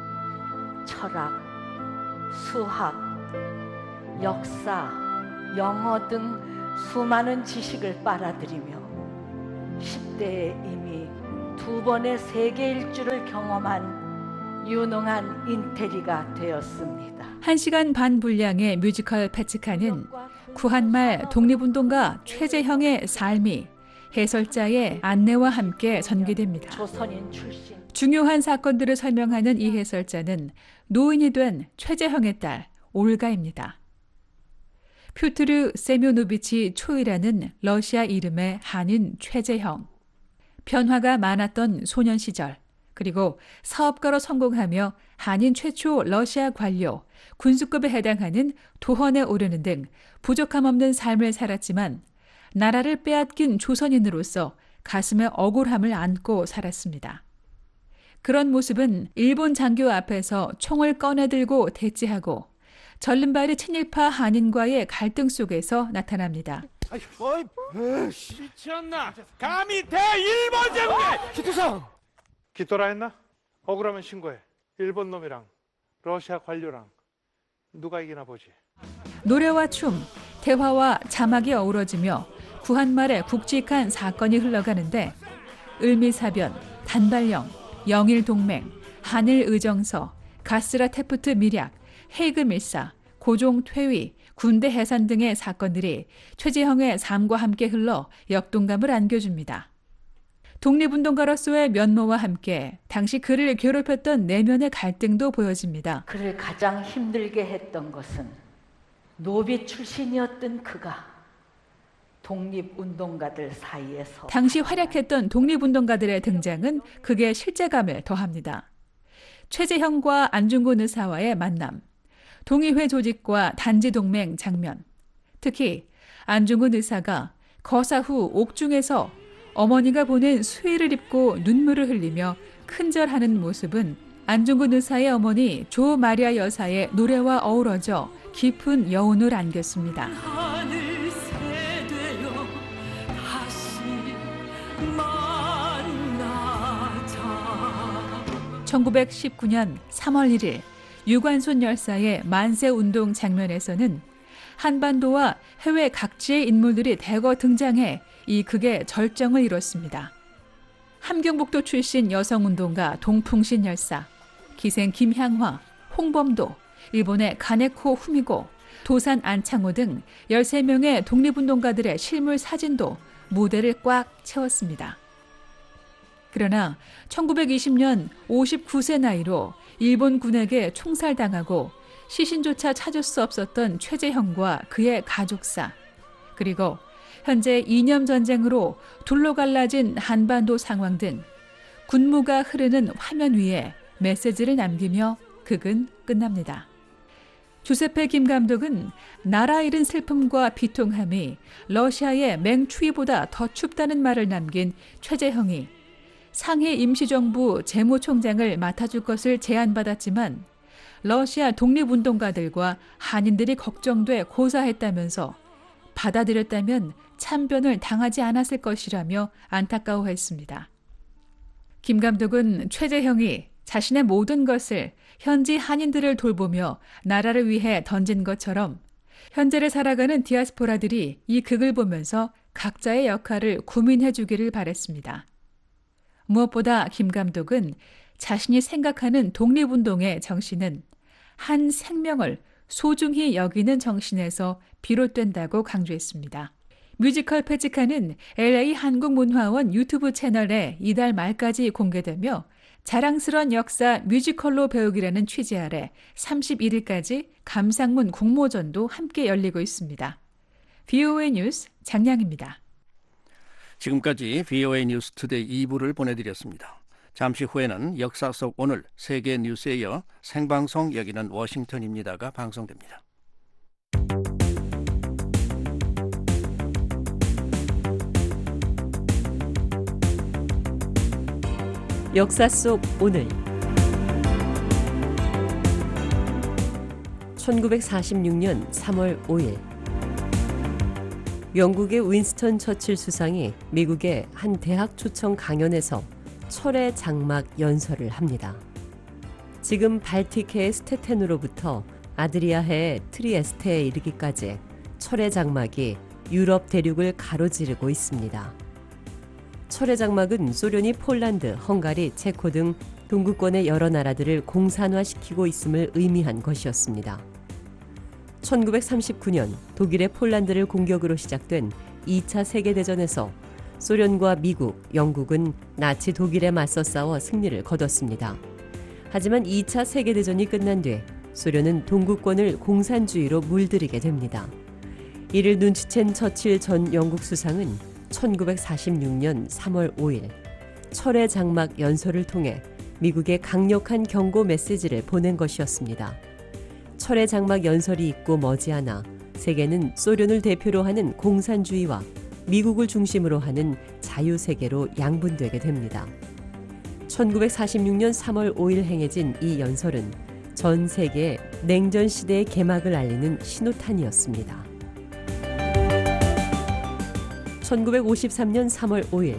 철학, 수학, 역사, 영어 등 수많은 지식을 빨아들이며 십 대에 이미 두 번의 세계 일주를 경험한 유능한 인테리가 되었습니다. 한 시간 반 분량의 뮤지컬 패치카는 구한말 독립운동가 최재형의 삶이 해설자의 안내와 함께 전개됩니다. 조선인 출신. 중요한 사건들을 설명하는 이 해설자는 노인이 된 최재형의 딸 올가입니다. 퓨트르 세묘노비치 초이라는 러시아 이름의 한인 최재형. 변화가 많았던 소년 시절, 그리고 사업가로 성공하며 한인 최초 러시아 관료, 군수급에 해당하는 도헌에 오르는 등 부족함 없는 삶을 살았지만 나라를 빼앗긴 조선인으로서 가슴에 억울함을 안고 살았습니다. 그런 모습은 일본 장교 앞에서 총을 꺼내들고 대치하고 절름발이 친일파 한인과의 갈등 속에서 나타납니다. 어이, 미쳤나? 감히 대일본 제국에 기투상! 기토라 했나? 억울하면 신고해. 일본 놈이랑 러시아 관료랑 누가 이기나 보지. 노래와 춤, 대화와 자막이 어우러지며 구한말에 굵직한 사건이 흘러가는데 을미사변, 단발령, 영일동맹, 한일의정서, 가스라 테프트 밀약, 헤이그 밀사, 고종 퇴위, 군대 해산 등의 사건들이 최재형의 삶과 함께 흘러 역동감을 안겨줍니다. 독립운동가로서의 면모와 함께 당시 그를 괴롭혔던 내면의 갈등도 보여집니다. 그를 가장 힘들게 했던 것은 노비 출신이었던 그가 독립운동가들 사이에서 당시 활약했던 독립운동가들의 등장은 극의 실제감을 더합니다. 최재형과 안중근 의사와의 만남, 동의회 조직과 단지동맹 장면, 특히 안중근 의사가 거사 후 옥중에서 어머니가 보낸 수의를 입고 눈물을 흘리며 큰절하는 모습은 안중근 의사의 어머니 조 마리아 여사의 노래와 어우러져 깊은 여운을 안겼습니다. 천구백십구 년 삼월 일일 유관순 열사의 만세운동 장면에서는 한반도와 해외 각지의 인물들이 대거 등장해 이 극의 절정을 이뤘습니다. 함경북도 출신 여성운동가 동풍신 열사, 기생 김향화, 홍범도, 일본의 가네코 후미고, 도산 안창호 등 열세 명의 독립운동가들의 실물 사진도 무대를 꽉 채웠습니다. 그러나 천구백이십 년 오십구 세 나이로 일본 군에게 총살당하고 시신조차 찾을 수 없었던 최재형과 그의 가족사, 그리고 현재 이념 전쟁으로 둘로 갈라진 한반도 상황 등 군무가 흐르는 화면 위에 메시지를 남기며 극은 끝납니다. 주세페 김 감독은 나라 잃은 슬픔과 비통함이 러시아의 맹추위보다 더 춥다는 말을 남긴 최재형이 상해 임시정부 재무총장을 맡아줄 것을 제안받았지만 러시아 독립운동가들과 한인들이 걱정돼 고사했다면서 받아들였다면 참변을 당하지 않았을 것이라며 안타까워했습니다. 김 감독은 최재형이 자신의 모든 것을 현지 한인들을 돌보며 나라를 위해 던진 것처럼 현재를 살아가는 디아스포라들이 이 극을 보면서 각자의 역할을 고민해 주기를 바랬습니다. 무엇보다 김 감독은 자신이 생각하는 독립운동의 정신은 한 생명을 소중히 여기는 정신에서 비롯된다고 강조했습니다. 뮤지컬 페치카는 엘에이 한국문화원 유튜브 채널에 이달 말까지 공개되며 자랑스러운 역사 뮤지컬로 배우기라는 취지 아래 삼십일 일까지 감상문 공모전도 함께 열리고 있습니다. 브이오에이 뉴스 장량입니다. 지금까지 브이오에이 뉴스 투데이 이 부를 보내드렸습니다. 잠시 후에는 역사 속 오늘 세계 뉴스에 이어 생방송 여기는 워싱턴입니다가 방송됩니다. 역사 속 오늘 천구백사십육 년 삼월 오일 영국의 윈스턴 처칠 수상이 미국의 한 대학 초청 강연에서 철의 장막 연설을 합니다. 지금 발틱해의 스테텐으로부터 아드리아해의 트리에스테에 이르기까지 철의 장막이 유럽 대륙을 가로지르고 있습니다. 철의 장막은 소련이 폴란드, 헝가리, 체코 등 동구권의 여러 나라들을 공산화시키고 있음을 의미한 것이었습니다. 천구백삼십구 년 독일의 폴란드를 공격으로 시작된 이 차 세계대전에서 소련과 미국, 영국은 나치 독일에 맞서 싸워 승리를 거뒀습니다. 하지만 이 차 세계대전이 끝난 뒤 소련은 동구권을 공산주의로 물들이게 됩니다. 이를 눈치챈 처칠 전 영국 수상은 천구백사십육 년 삼월 오일 철의 장막 연설을 통해 미국에 강력한 경고 메시지를 보낸 것이었습니다. 철의 장막 연설이 있고 머지않아 세계는 소련을 대표로 하는 공산주의와 미국을 중심으로 하는 자유세계로 양분되게 됩니다. 천구백사십육 년 삼월 오일 행해진 이 연설은 전 세계에 냉전 시대의 개막을 알리는 신호탄이었습니다. 천구백오십삼 년 삼월 오일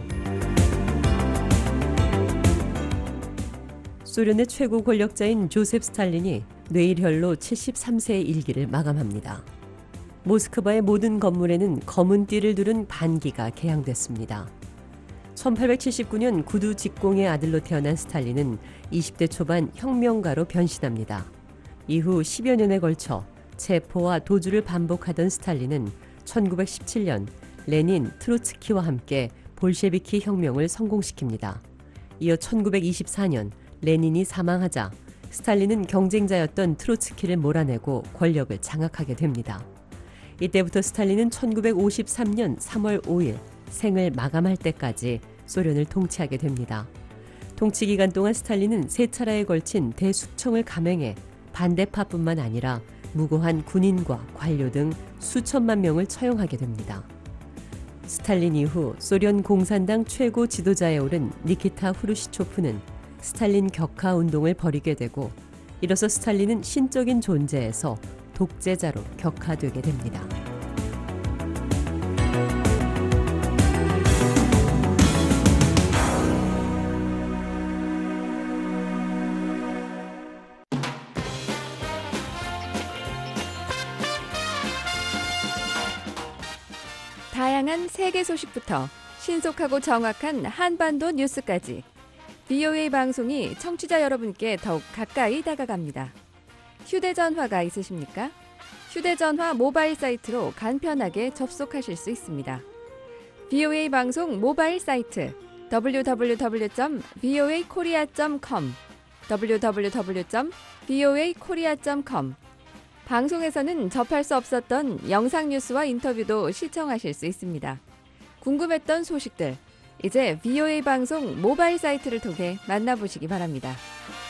소련의 최고 권력자인 조셉 스탈린이 뇌일혈로 칠십삼 세의 일기를 마감합니다. 모스크바의 모든 건물에는 검은 띠를 두른 반기가 개양됐습니다. 천팔백칠십구 년 구두 직공의 아들로 태어난 스탈린은 이십 대 초반 혁명가로 변신합니다. 이후 십여 년에 걸쳐 체포와 도주를 반복하던 스탈린은 천구백십칠 년 레닌, 트로츠키와 함께 볼셰비키 혁명을 성공시킵니다. 이어 천구백이십사 년 레닌이 사망하자 스탈린은 경쟁자였던 트로츠키를 몰아내고 권력을 장악하게 됩니다. 이때부터 스탈린은 천구백오십삼 년 삼월 오일 생을 마감할 때까지 소련을 통치하게 됩니다. 통치 기간 동안 스탈린은 세 차례에 걸친 대숙청을 감행해 반대파뿐만 아니라 무고한 군인과 관료 등 수천만 명을 처형하게 됩니다. 스탈린 이후 소련 공산당 최고 지도자에 오른 니키타 후르시초프는 스탈린 격하 운동을 벌이게 되고 이로써 스탈린은 신적인 존재에서 독재자로 격하되게 됩니다. 다양한 세계 소식부터 신속하고 정확한 한반도 뉴스까지 브이오에이 방송이 청취자 여러분께 더욱 가까이 다가갑니다. 휴대전화가 있으십니까? 휴대전화 모바일 사이트로 간편하게 접속하실 수 있습니다. 브이오에이 방송 모바일 사이트 더블유 더블유 더블유 점 브이오에이 코리아 점 컴 더블유 더블유 더블유 점 브이오에이 코리아 점 컴 방송에서는 접할 수 없었던 영상 뉴스와 인터뷰도 시청하실 수 있습니다. 궁금했던 소식들, 이제 브이오에이 방송 모바일 사이트를 통해 만나보시기 바랍니다.